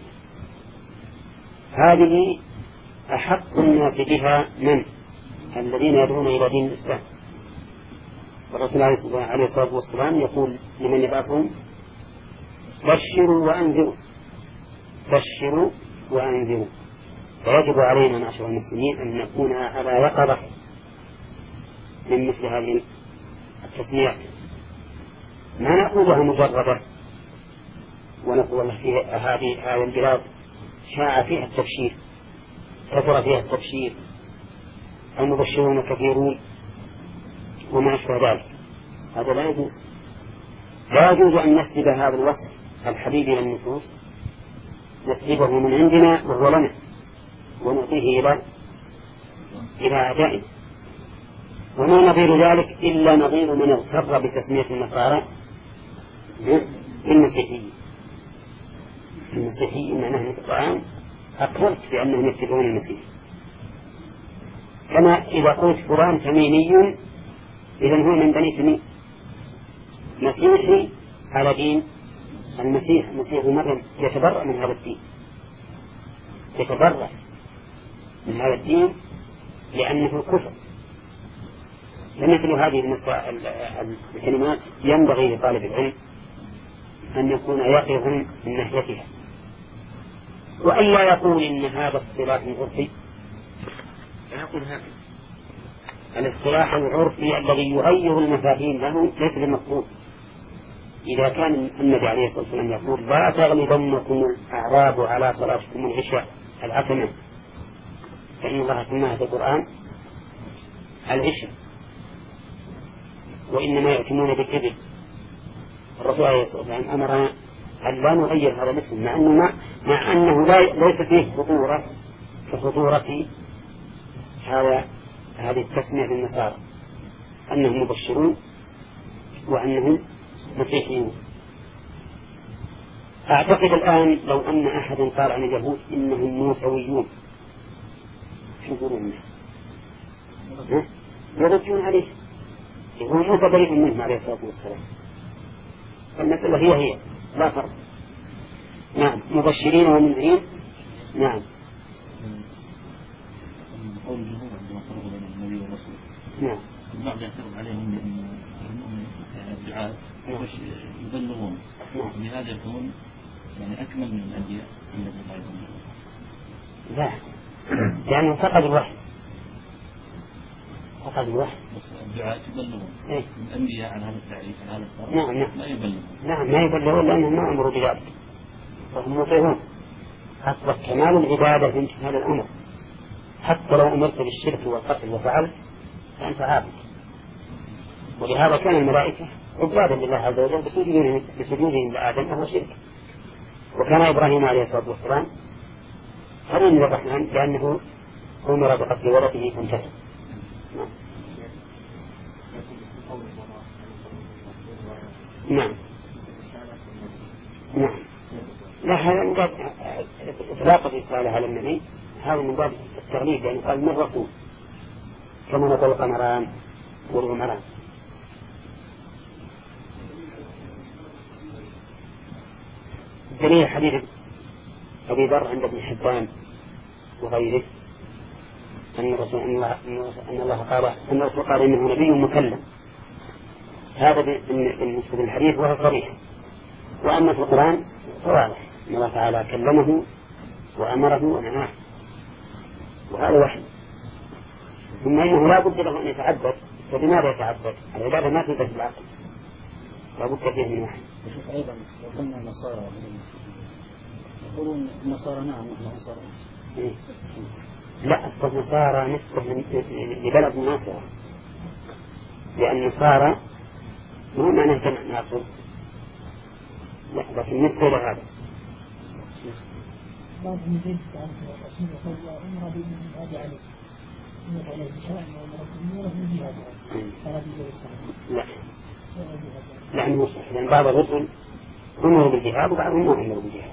Speaker 1: هذه أحق الناس بها من الذين يدعون إلى دين الإسلام. والرسول عليه الصلاة والسلام يقول لمن يبعثهم بشروا وأنذروا بشروا وأنذروا. فيجب علينا معشر المسلمين أن نكون على يقظة من مثل هذه التسميات، ما نقولها مجردة ونقول والله في هذه البلاد شاع فيها التبشير، كثر فيها التبشير، المبشرون كثيرون وما أشبه ذلك. هذا لا يجوز. لا يجوز أن نسلب هذا الوصف الحبيب إلى النفوس، نسلبه من عندنا وهو لنا ونعطيه إلى أعدائنا. وما نظير ذلك إلا نظير من اغتر بتسمية النصارى المسيحي معناه القرآن أقررت بأنهم يتبعون المسيح. كما إذا قلت فلان تميمي إذن هو من بني تميم، مسيحي على دين المسيح مريم، يتبرأ من هذا الدين، يتبرأ من هذا الدين لأنه كفر. فمثل هذه الكلمات ينبغي لطالب العلم أن يكون يقظ من ناحيتها، وألا يقول إن هذا اصطلاح عرفي. يقول هذا الاصطلاح العرفي الذي يغير المفاهيم له ليس بمقبول. إذا كان النبي عليه الصلاة والسلام يقول لا تغلبنكم الأعراب على صلاتكم العشاء العتمة، فإن الله سماها في القرآن العشاء، وإنما يأتمون بالكذب. الرسول عليه الصلاة والسلام أمرنا أن لا نغير هذا الاسم، مع أنه ليس فيه خطورة كخطورة هذه التسمية للنصارى أنهم مبشرون وأنهم مسيحيون. أعتقد الآن لو أن أحد قال عن اليهود إنهم موسويون شو يقولون الناس؟ يردون عليه، يقول موسى بريء منهم عليه الصلاة والسلام. المسألة هي لا فرق. نعم، مبشرين ومنذرين. نعم.
Speaker 2: قول الجمهور عندما فرقوا بين النبي والرسول.
Speaker 1: نعم.
Speaker 2: البعض يعترض عليهم بأن الدعاة يبلغون.
Speaker 1: نعم.
Speaker 2: لهذا يكون يعني أكمل من الأنبياء الذين لا يبلغون.
Speaker 1: لا، يعني فقد الوحي. فقد الوحي.
Speaker 2: الدعاة يبلغون.
Speaker 1: إيه؟
Speaker 2: الأنبياء عن هذا التعريف عن هذا الفرق.
Speaker 1: نعم.
Speaker 2: لا يبلغون.
Speaker 1: نعم ما يبلغون لأنهم ما أمروا بذلك وهم مطيعون. أصبح كمال العبادة في امتثال الأمر، حتى لو أمرت بالشرك والقتل وفعلت فأنت عابد. ولهذا كان الملائكة عبادا لله عز وجل بسجودهم لآدم وهو شرك. وكان إبراهيم عليه الصلاة والسلام خليل للرحمن لأنه أمر بقتل ولده فانتهى. نعم. نعم. لا، هذا من باب إطلاق الرسالة على النبي، هذا من باب التغليب، يعني قال من رسول كما نقول قمران والغمران. دليل حديث أبي ذر عند ابن حبان وغيره أن الله قال أن الرسول قال إنه نبي مكلم. هذا بالنسبة للحديث وهو صريح. وأما في القرآن فواضح أن الله تعالى كلمه وأمره ونهاه، وهذا وحي. ثم إنه لا بد له أن يتعبد. فبماذا يتعبد؟ العبادة ما تنتهي بالعقل، لا بد فيه من وحي.
Speaker 3: أيضا وقلنا النصارى يقولون النصارى نعم نحن نصارى.
Speaker 1: لا، أصل النصارى نسبة لبلد ناصرة، لأن النصارى مو معنى جمع ناصر، لكن نسبة لهذا.
Speaker 3: بعض من ذلك الرسول صلى الله عليه وسلم
Speaker 1: لا لأنه صح، لأن بعض الرسل أمروا بالجهاد وبعضهم ما أمروا بالجهاد.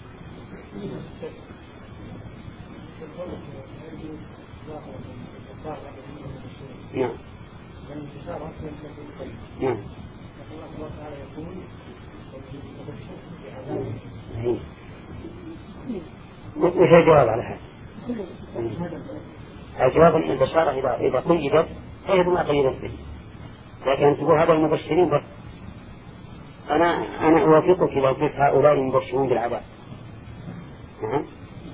Speaker 1: نعم نعم وش الجواب على هذا؟ الجواب أن البشارة إذا قيدت فهي ما قيدت به، لكن تقول هذا المبشرين بس. أنا أوافقك إذا قلت هؤلاء المبشرون بالعذاب. نعم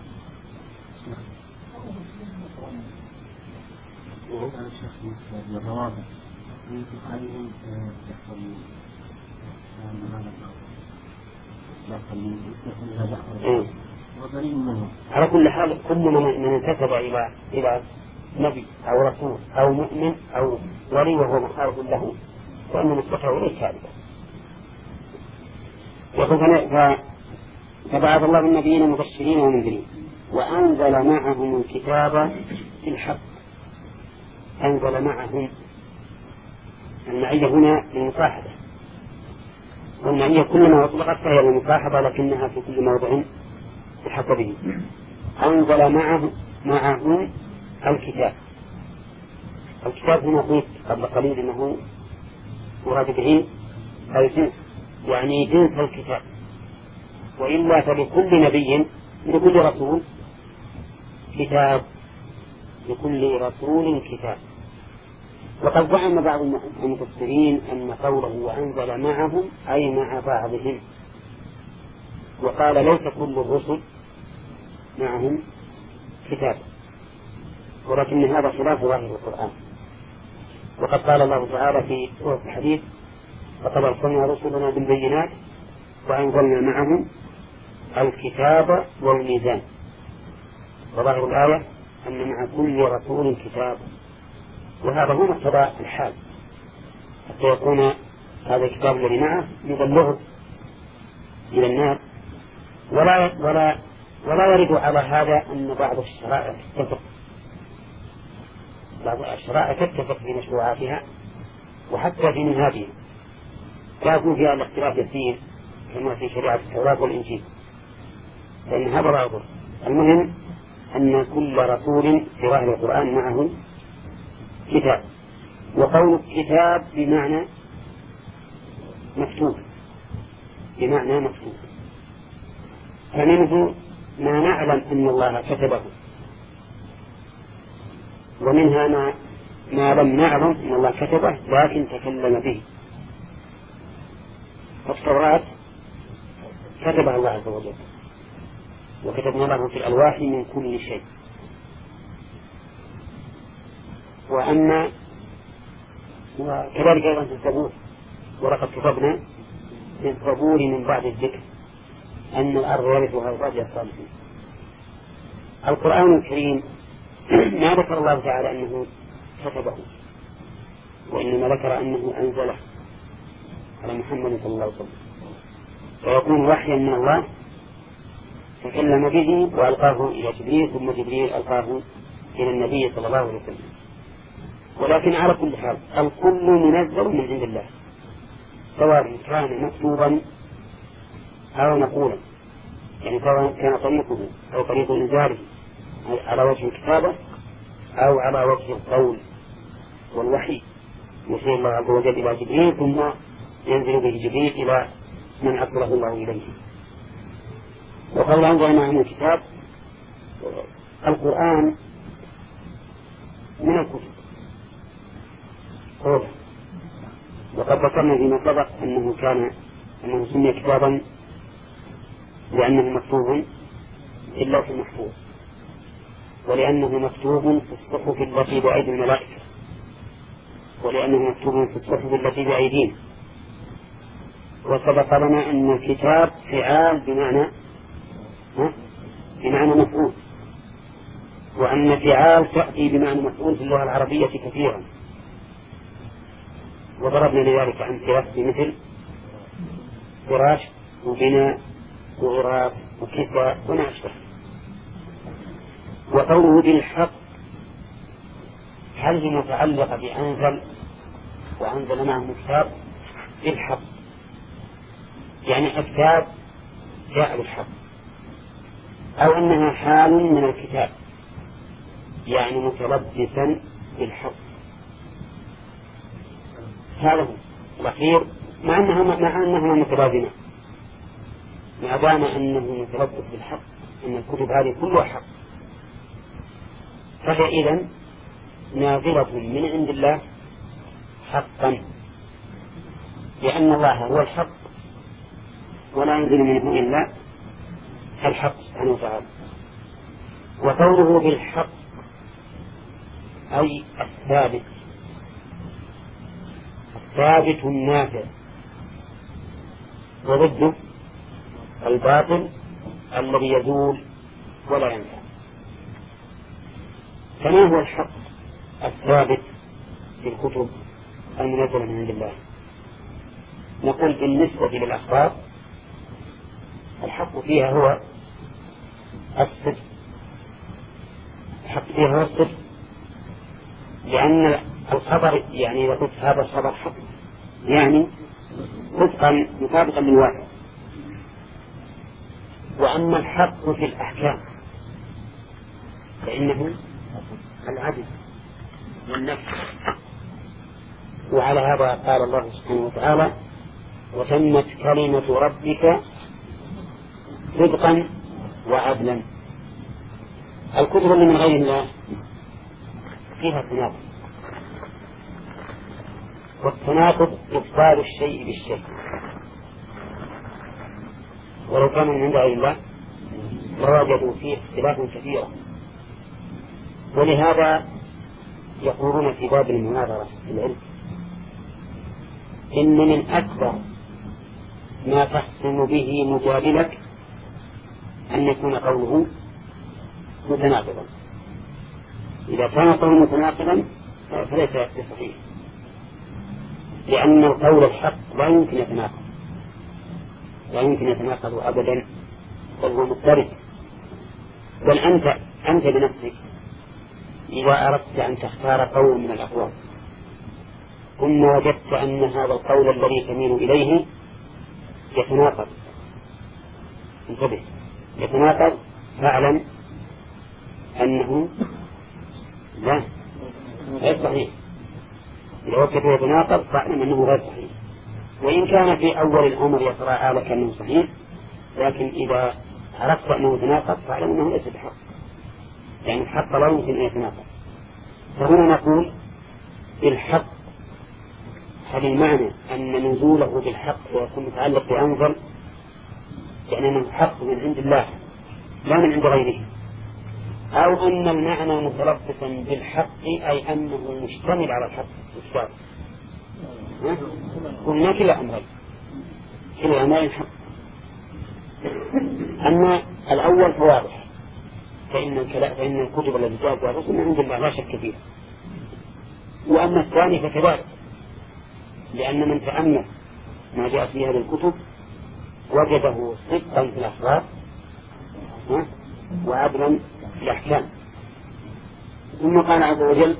Speaker 1: على كل حال كل من انتسب إلى نبي أو رسول أو مؤمن أو ولي وهو محارب له فإن نسبته إليه كاذبة. فبعث الله النبيين مبشرين ومنذرين وأنزل معهم الكتاب بالحق. أنزل معهم، المعية هنا للمصاحبة، والمعية كلما أطلقت فهي للمصاحبة لكنها في كل موضع بحسبه. أنزل معهم الكتاب. الكتاب هنا قلت قبل قليل أنه مراد به الجنس، يعني جنس الكتاب، وإلا فلكل نبي لكل رسول كتاب، لكل رسول كتاب. وقد زعم بعض المفسرين أن قوله وأنزل معهم أي مع بعضهم، وقال ليس كل الرسل معهم كتاب، ولكن هذا خلاف ظاهر القرآن. وقد قال الله تعالى في سورة الحديث لقد أرسلنا رسلنا بالبينات وأنزلنا معهم الكتاب والميزان. وظاهر الآية أن مع كل رسول كتاب، وهذا هو مقتضى الحال، حتى يكون هذا الكتاب الذي معه يبلغه إلى الناس. ولا يرد على هذا أن بعض الشرائع تتفق، بعض الشرائع تتفق في مشروعاتها وحتى في منهاجها، لا يكون فيها الاختلاف يسير كما في شريعة التوراة والإنجيل، لأن هذا لا يضر. المهم أن كل رسول في ظاهر القرآن معه كتاب. وقول كتاب بمعنى مكتوب، بمعنى مكتوب، فمنه ما نعلم أن الله كتبه، ومنها ما لم نعلم أن الله كتبه لكن تكلم به. التوراة كتبها الله عز وجل، وكتبنا له في الألواح من كل شيء. وأما وكذلك أيضا في الزبور، ولقد كتبنا في الزبور من بعد الذكر أن الأرض يرثها عبادي الصالحين. القرآن الكريم ما ذكر الله تعالى أنه كتبه، وإنما ذكر أنه أنزله على محمد صلى الله عليه وسلم، فيكون وحيا من الله تكلم به وألقاه إلى جبريل، ثم جبريل ألقاه إلى النبي صلى الله عليه وسلم. ولكن على كل حال الكل منزل من عند الله، سواء كان مكتوبا أو مقولا، يعني سواء كان طريقه أو طريق إنزاله على وجه الكتابة أو على وجه القول والوحي، يوحي الله عز وجل إلى جبريل ثم ينزل به جبريل إلى من أرسله الله إليه. وقال أنزل معهم الكتاب، القرآن من الكتب قولا، وقد ذكرنا فيما سبق أنه سمي كتابا لأنه مكتوب في اللوح المحفوظ، ولأنه مكتوب في الصحف التي بأيدي الملائكة، ولأنه مكتوب في الصحف التي بأيدينا. وسبق لنا أن الكتاب فعال بمعنى مفعول، وأن فعال تأتي بمعنى مفعول في اللغة العربية كثيرا، وضربنا لذلك أمثلة بمثل فراش وبناء وغراس وكساء وما أشبه. وقوله بالحق هل هي متعلقة بأنزل وأنزل معه كتاب بالحق، يعني الكتاب جاء بالحق، أو أنها حال من الكتاب يعني متلبسا بالحق. هذا هو الأخير، مع أنهما متلازمة، ما دام أنه متلبس بالحق أن الكتب هذه كلها حق، فهي إذن نازلة من عند الله حقا، لأن الله هو الحق ولا ينزل منه إلا الحق سبحانه وتعالى. وقوله بالحق أي الثابت، الثابت النافع، وضده الباطل الذي يزول ولا ينفع. فما هو الحق الثابت في الكتب المنزلة من عند الله؟ نقول بالنسبة للأخبار الحق فيها هو الصدق، الحق فيها هو الصدق، لأن الخبر يعني إذا قلت هذا الخبر حق يعني صدقا مطابقا للواقع. وأما الحق في الأحكام فإنه العدل والنفس. وعلى هذا قال الله سبحانه وتعالى وتمت كلمة ربك صدقا وعدلا. الكتب اللي من غير الله فيها تناقض، والتناقض إبطال الشيء بالشيء، ولو كان من عند غير الله لوجدوا فيه اختلافا كثيرا. ولهذا يقولون في باب المناظرة في العلم إن من أكبر ما تحسن به مجادلك أن يكون قوله متناقضا. إذا كان قوله متناقضا فليس بصحيح، لأن القول الحق لا يمكن يتناقض، لا يمكن يتناقض أبدا، بل هو مضطرد. بل أنت بنفسك إذا أردت أن تختار قول من الأقوال ثم وجدت أن هذا القول الذي تميل إليه يتناقض، انتبه، يتناقض، فاعلم أنه لا غير صحيح. إذا وجدت يتناقض فاعلم أنه غير صحيح، وإن كان في أول الأمر يتراءى لك أنه صحيح، لكن إذا عرفت أنه يتناقض فاعلم أنه ليس بحق، يعني الحق لا يمكن أن يتناقض. فهنا نقول بالحق، هذا المعنى أن نزوله بالحق ويكون متعلق بأنزل، يعني أنه حق من عند الله لا من عند غيره، أو أن المعنى متلبسا بالحق أي أنه مشتمل على الحق والصواب. قلنا كلا أمرين، كلا أمرين حق. أما الأول فواضح، فإن الكتب التي جاءت بالرسل من عند الله لا شك فيها. وأما الثاني فكذلك، لأن من تأمل ما جاء في هذه الكتب وجده صدقا في الأخبار وعدلا في الأحكام. ثم قال عز وجل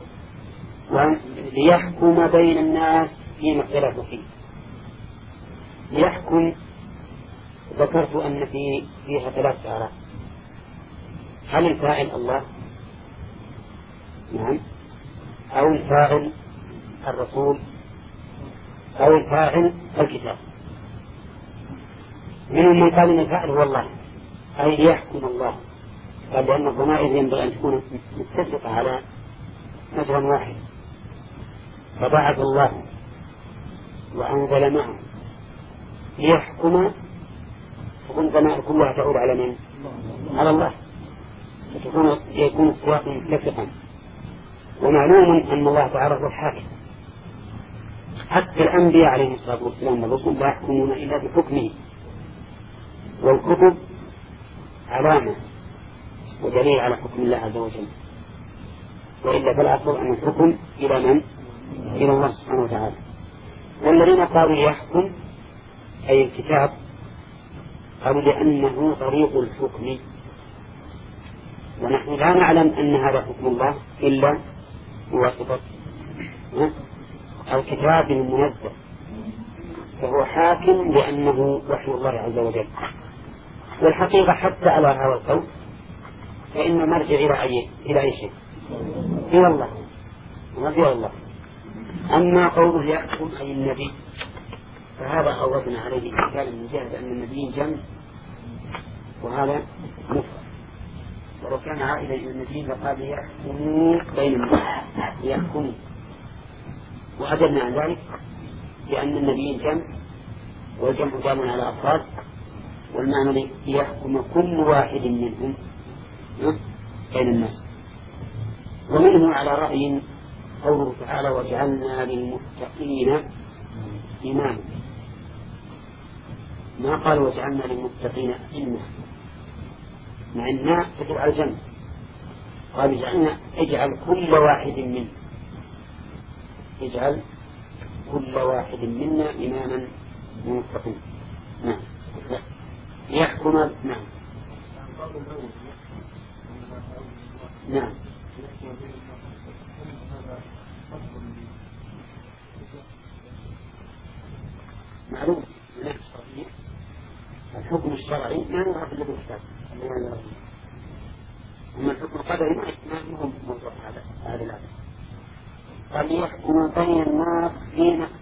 Speaker 1: ليحكم بين الناس فيما اختلفوا فيه. ليحكم ذكرت أن فيها ثلاث أعراف. هل الفاعل الله؟ نعم. أو الفاعل الرسول؟ أو الفاعل الكتاب؟ منهم من قال إن الفاعل هو الله، أي ليحكم الله، قال لأن الضمائر ينبغي أن تكون متفقة على مجرى واحد. فبعث الله وأنزل معه ليحكم، تكون الضمائر كلها تعود على من؟ على الله، يكون السياق متفقا. ومعلوم أن الله تعالى هو الحاكم، حتى الأنبياء عليهم الصلاة والسلام والرسل لا يحكمون إلا بحكمه، والكتب علامة ودليل على حكم الله عز وجل، وإلا فالأصل أن الحكم إلى من؟ إلى الله سبحانه وتعالى. والذين قالوا يحكم أي الكتاب قالوا لأنه طريق الحكم، ونحن لا نعلم أن هذا حكم الله إلا بواسطة الكتاب المنزل، فهو حاكم بأنه وحي الله عز وجل. والحقيقة حتى على هذا القول فإن مرجع إلى أي شيء؟ إلى الله، إلى الله. أما قوله يحكم أي النبي فهذا أوردنا عليه إشكالا من جهة أن النبي جمع وهذا مفرد، ولو كان عائدا إلى النبي فقال يحكموا بين الناس، يحكموا، وأجبنا عن ذلك لأن النبي جمع والجمع دال على أفراد، والمعنى يحكم كل واحد منهم بين الناس. ومنه على رأي قوله تعالى وجعلنا للمتقين إماما، ما قال وجعلنا للمتقين إماما، مع الناس تدل على الجنة، قال اجعل كل واحد منهم، اجعل كل واحد منا إماما للمتقين. نعم يحكم. نعم نعم معلوم الحكم الشرعي ما نعرف إلا بالكتاب، أما الحكم القدري ما هو موضوع هذا الآن. قال يحكم بين الناس فيما